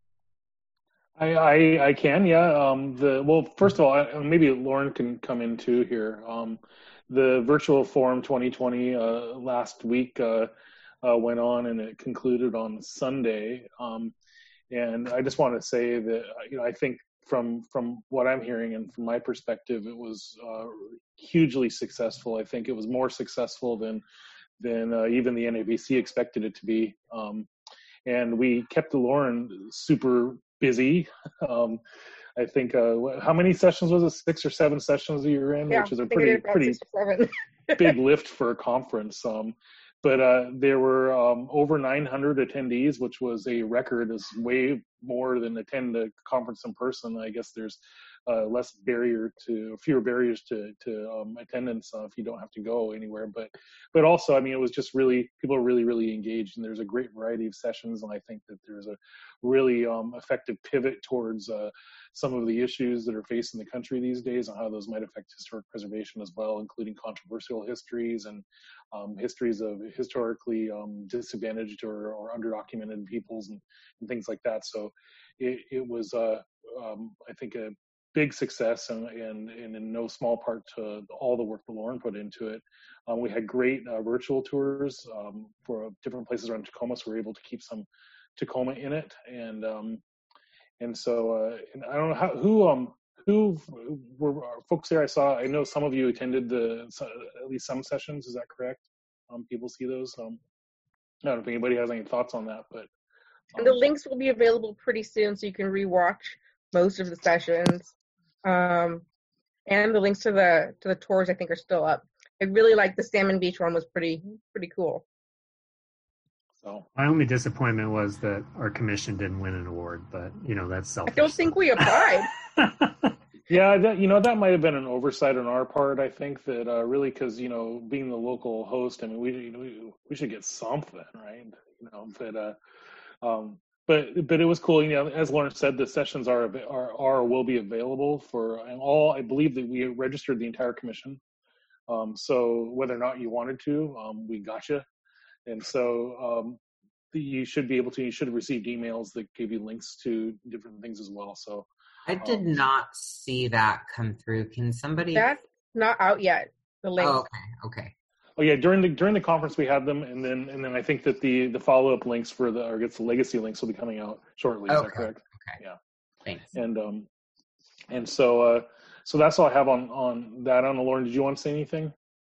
I, I, I can, yeah. Um, the well, first of all, I, maybe Lauren can come in too here. Um, the virtual forum twenty twenty uh, last week uh, uh, went on, and it concluded on Sunday. Um, and I just want to say that, you know, I think from from what I'm hearing and from my perspective, it was uh, hugely successful. I think it was more successful than than uh, even the N A B C expected it to be. Um, and we kept Lauren super busy. Um, I think, uh, how many sessions was it? Six or seven sessions that you were in, Yeah, which is a I think pretty, it is about pretty six or seven. big lift for a conference. Um, but uh, there were um, over nine hundred attendees, which was a record. Is way more than attend a conference in person. I guess there's uh, less barrier to, fewer barriers to to um, attendance uh, if you don't have to go anywhere. But but also, I mean, it was just really, people are really, really engaged, and there's a great variety of sessions. And I think that there's a really um, effective pivot towards uh, some of the issues that are facing the country these days and how those might affect historic preservation as well, including controversial histories and um, histories of historically um, disadvantaged or, or underdocumented peoples and, and things like that. So it, it was, uh, um, I think, a big success, and, and, and in no small part to all the work that Lauren put into it. Um, we had great uh, virtual tours um, for different places around Tacoma, so we were able to keep some Tacoma in it. And um, and so uh, and I don't know how, who um who were folks there. I saw, I know some of you attended the at least some sessions. Is that correct? Um, people see those. Um, I don't know if anybody has any thoughts on that, but And the links will be available pretty soon, so you can rewatch most of the sessions. Um, and the links to the to the tours, I think, are still up. I really like the Salmon Beach one; was pretty pretty cool. So my only disappointment was that our commission didn't win an award, but you know that's selfish. I don't think we applied. Yeah, that, you know, that might have been an oversight on our part. I think that uh, really, because, you know, being the local host, I mean, we you know, we, we should get something, right? You know, but uh, um, but but it was cool. You know, as Lauren said, the sessions are are are will be available for and all. I believe that we registered the entire commission. Um, so whether or not you wanted to, um, we got you. And so um, you should be able to. You should have received emails that gave you links to different things as well. So. I did um, not see that come through. Can somebody? That's not out yet. The link. Oh, okay. Okay. Oh yeah, during the during the conference we had them, and then and then I think that the the follow up links for the or gets the legacy links will be coming out shortly. Is okay. that correct? Okay. Yeah. Thanks. And um, and so uh, so that's all I have on on that. I don't know, Lauren, did you want to say anything?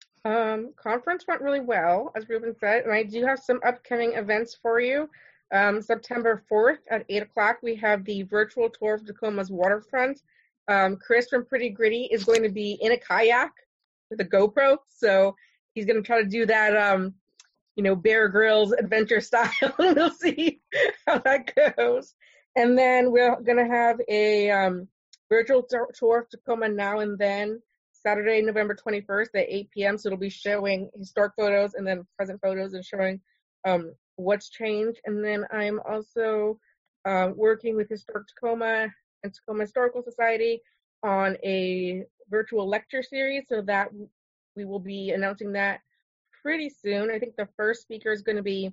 Um, conference went really well, as Ruben said, and I do have some upcoming events for you. Um, September fourth at eight o'clock, we have the virtual tour of Tacoma's waterfront. Um, Chris from Pretty Gritty is going to be in a kayak with a GoPro, so he's going to try to do that, um, you know, Bear Grylls adventure style. We'll see how that goes. And then we're going to have a um, virtual tour of Tacoma Now and Then, Saturday, November twenty-first at eight p.m. So it'll be showing historic photos and then present photos and showing um, what's changed. And then I'm also uh, working with Historic Tacoma and Tacoma Historical Society on a virtual lecture series, so that we will be announcing that pretty soon. I think the first speaker is going to be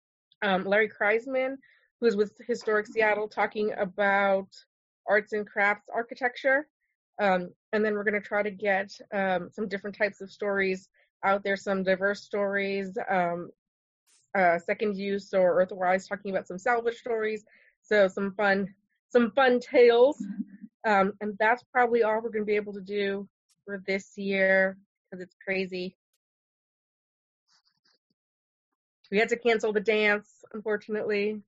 um, Larry Kreisman, who is with Historic Seattle, talking about arts and crafts architecture. Um, and then we're going to try to get um, some different types of stories out there, some diverse stories, um, Uh, second use or Earthwise, talking about some salvage stories, so some fun, some fun tales, um, and that's probably all we're going to be able to do for this year because it's crazy. We had to cancel the dance, unfortunately.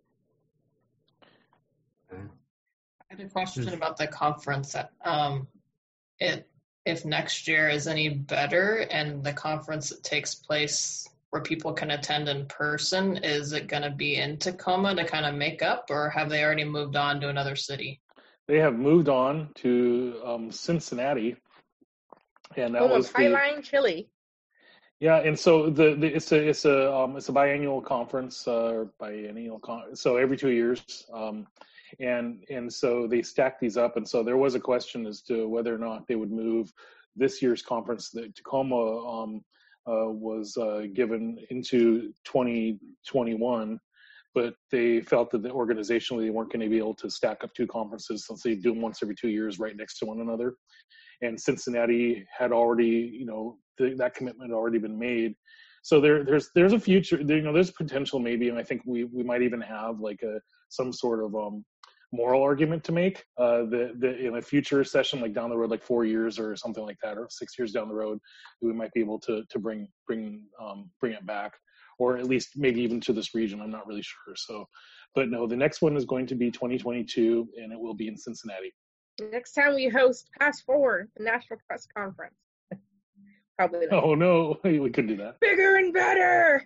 I had a question about the conference. Um, it if next year is any better, and the conference takes place where people can attend in person, is it going to be in Tacoma to kind of make up, or have they already moved on to another city? They have moved on to um, Cincinnati, and that Home was of the Highline Chili. yeah. And so the, the it's a it's a um, it's a biannual conference uh, or biennial con- so every two years. Um, and and so they stacked these up, and so there was a question as to whether or not they would move this year's conference. The Tacoma um, uh, was uh, given into twenty twenty-one, but they felt that the organizationally they weren't going to be able to stack up two conferences since they do them once every two years right next to one another. And Cincinnati had already, you know, th- that commitment had already been made. So there, there's there's a future, you know, there's potential maybe, and I think we we might even have like a some sort of um, moral argument to make uh, that, that in a future session, like down the road, like four years or something like that, or six years down the road, we might be able to to bring bring um, bring it back, or at least maybe even to this region. I'm not really sure. So, but no, the next one is going to be twenty twenty-two, and it will be in Cincinnati. Next time we host Pass Forward, the National Press Conference. Probably not. Oh no, we could do that. Bigger and better.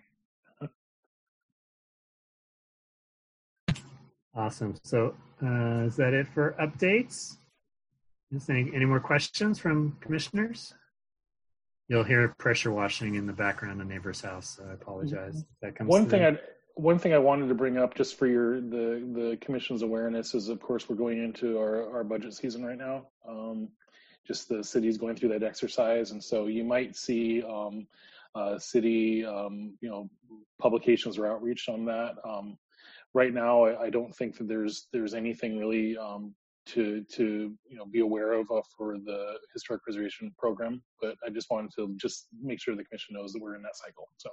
Awesome. So uh, is that it for updates? Is any, any more questions from commissioners? You'll hear pressure washing in the background of neighbor's house. So I apologize. If that comes One through. thing I one thing I wanted to bring up just for your the the commission's awareness is, of course, we're going into our our budget season right now. Um, just the city's going through that exercise, and so you might see um, uh, city um, you know publications or outreach on that. Um, right now, I, I don't think that there's there's anything really um, to to you know be aware of uh, for the historic preservation program. But I just wanted to just make sure the commission knows that we're in that cycle. So.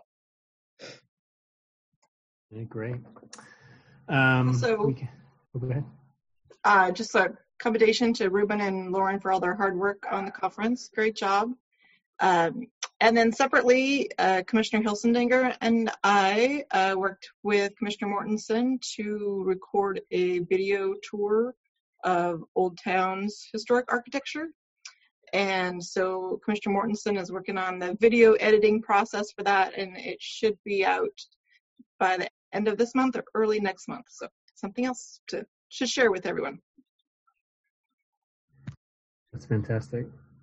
Okay, great. Um, So- we can, oh, go ahead. Uh, just a commendation to Ruben and Lauren for all their hard work on the conference. Great job. Um, and then separately, uh, Commissioner Hilsendinger and I uh, worked with Commissioner Mortensen to record a video tour of Old Town's historic architecture. And so Commissioner Mortensen is working on the video editing process for that, and it should be out by the end of this month or early next month. So something else to should share with everyone. That's fantastic.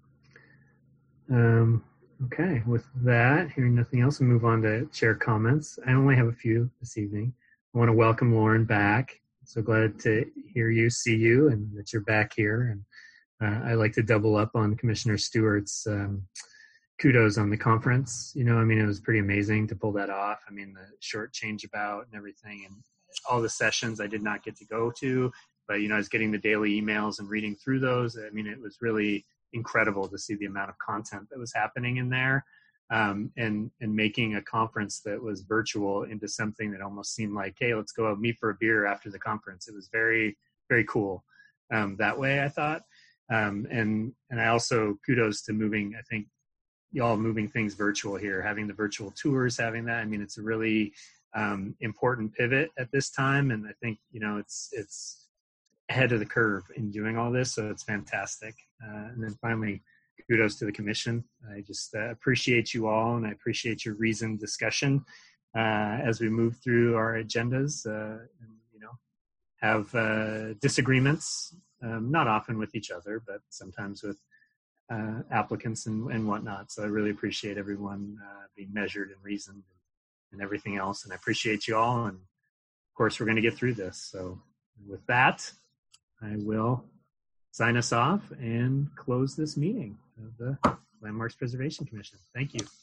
Um, okay, with that, hearing nothing else, we'll move on to chair comments. I only have a few this evening. I want to welcome Lauren back. So glad to hear you, see you, and that you're back here. And uh, I like to double up on Commissioner Stewart's um, kudos on the conference. You know, I mean, it was pretty amazing to pull that off. I mean, the short change about and everything, and all the sessions I did not get to go to, but, you know, I was getting the daily emails and reading through those. I mean, it was really incredible to see the amount of content that was happening in there, um, and, and making a conference that was virtual into something that almost seemed like, hey, let's go out meet for a beer after the conference. It was very, very cool um, that way, I thought. Um, and, and I also kudos to moving, I think, y'all moving things virtual here, having the virtual tours, having that. I mean, it's a really um, important pivot at this time. And I think, you know, it's, it's ahead of the curve in doing all this. So it's fantastic. Uh, and then finally, kudos to the commission. I just uh, appreciate you all, and I appreciate your reasoned discussion uh, as we move through our agendas, uh, and, you know, have uh, disagreements, um, not often with each other, but sometimes with uh, applicants and, and whatnot. So I really appreciate everyone uh, being measured and reasoned and, and everything else. And I appreciate you all. And of course, we're going to get through this. So with that, I will sign us off and close this meeting of the Landmarks Preservation Commission. Thank you.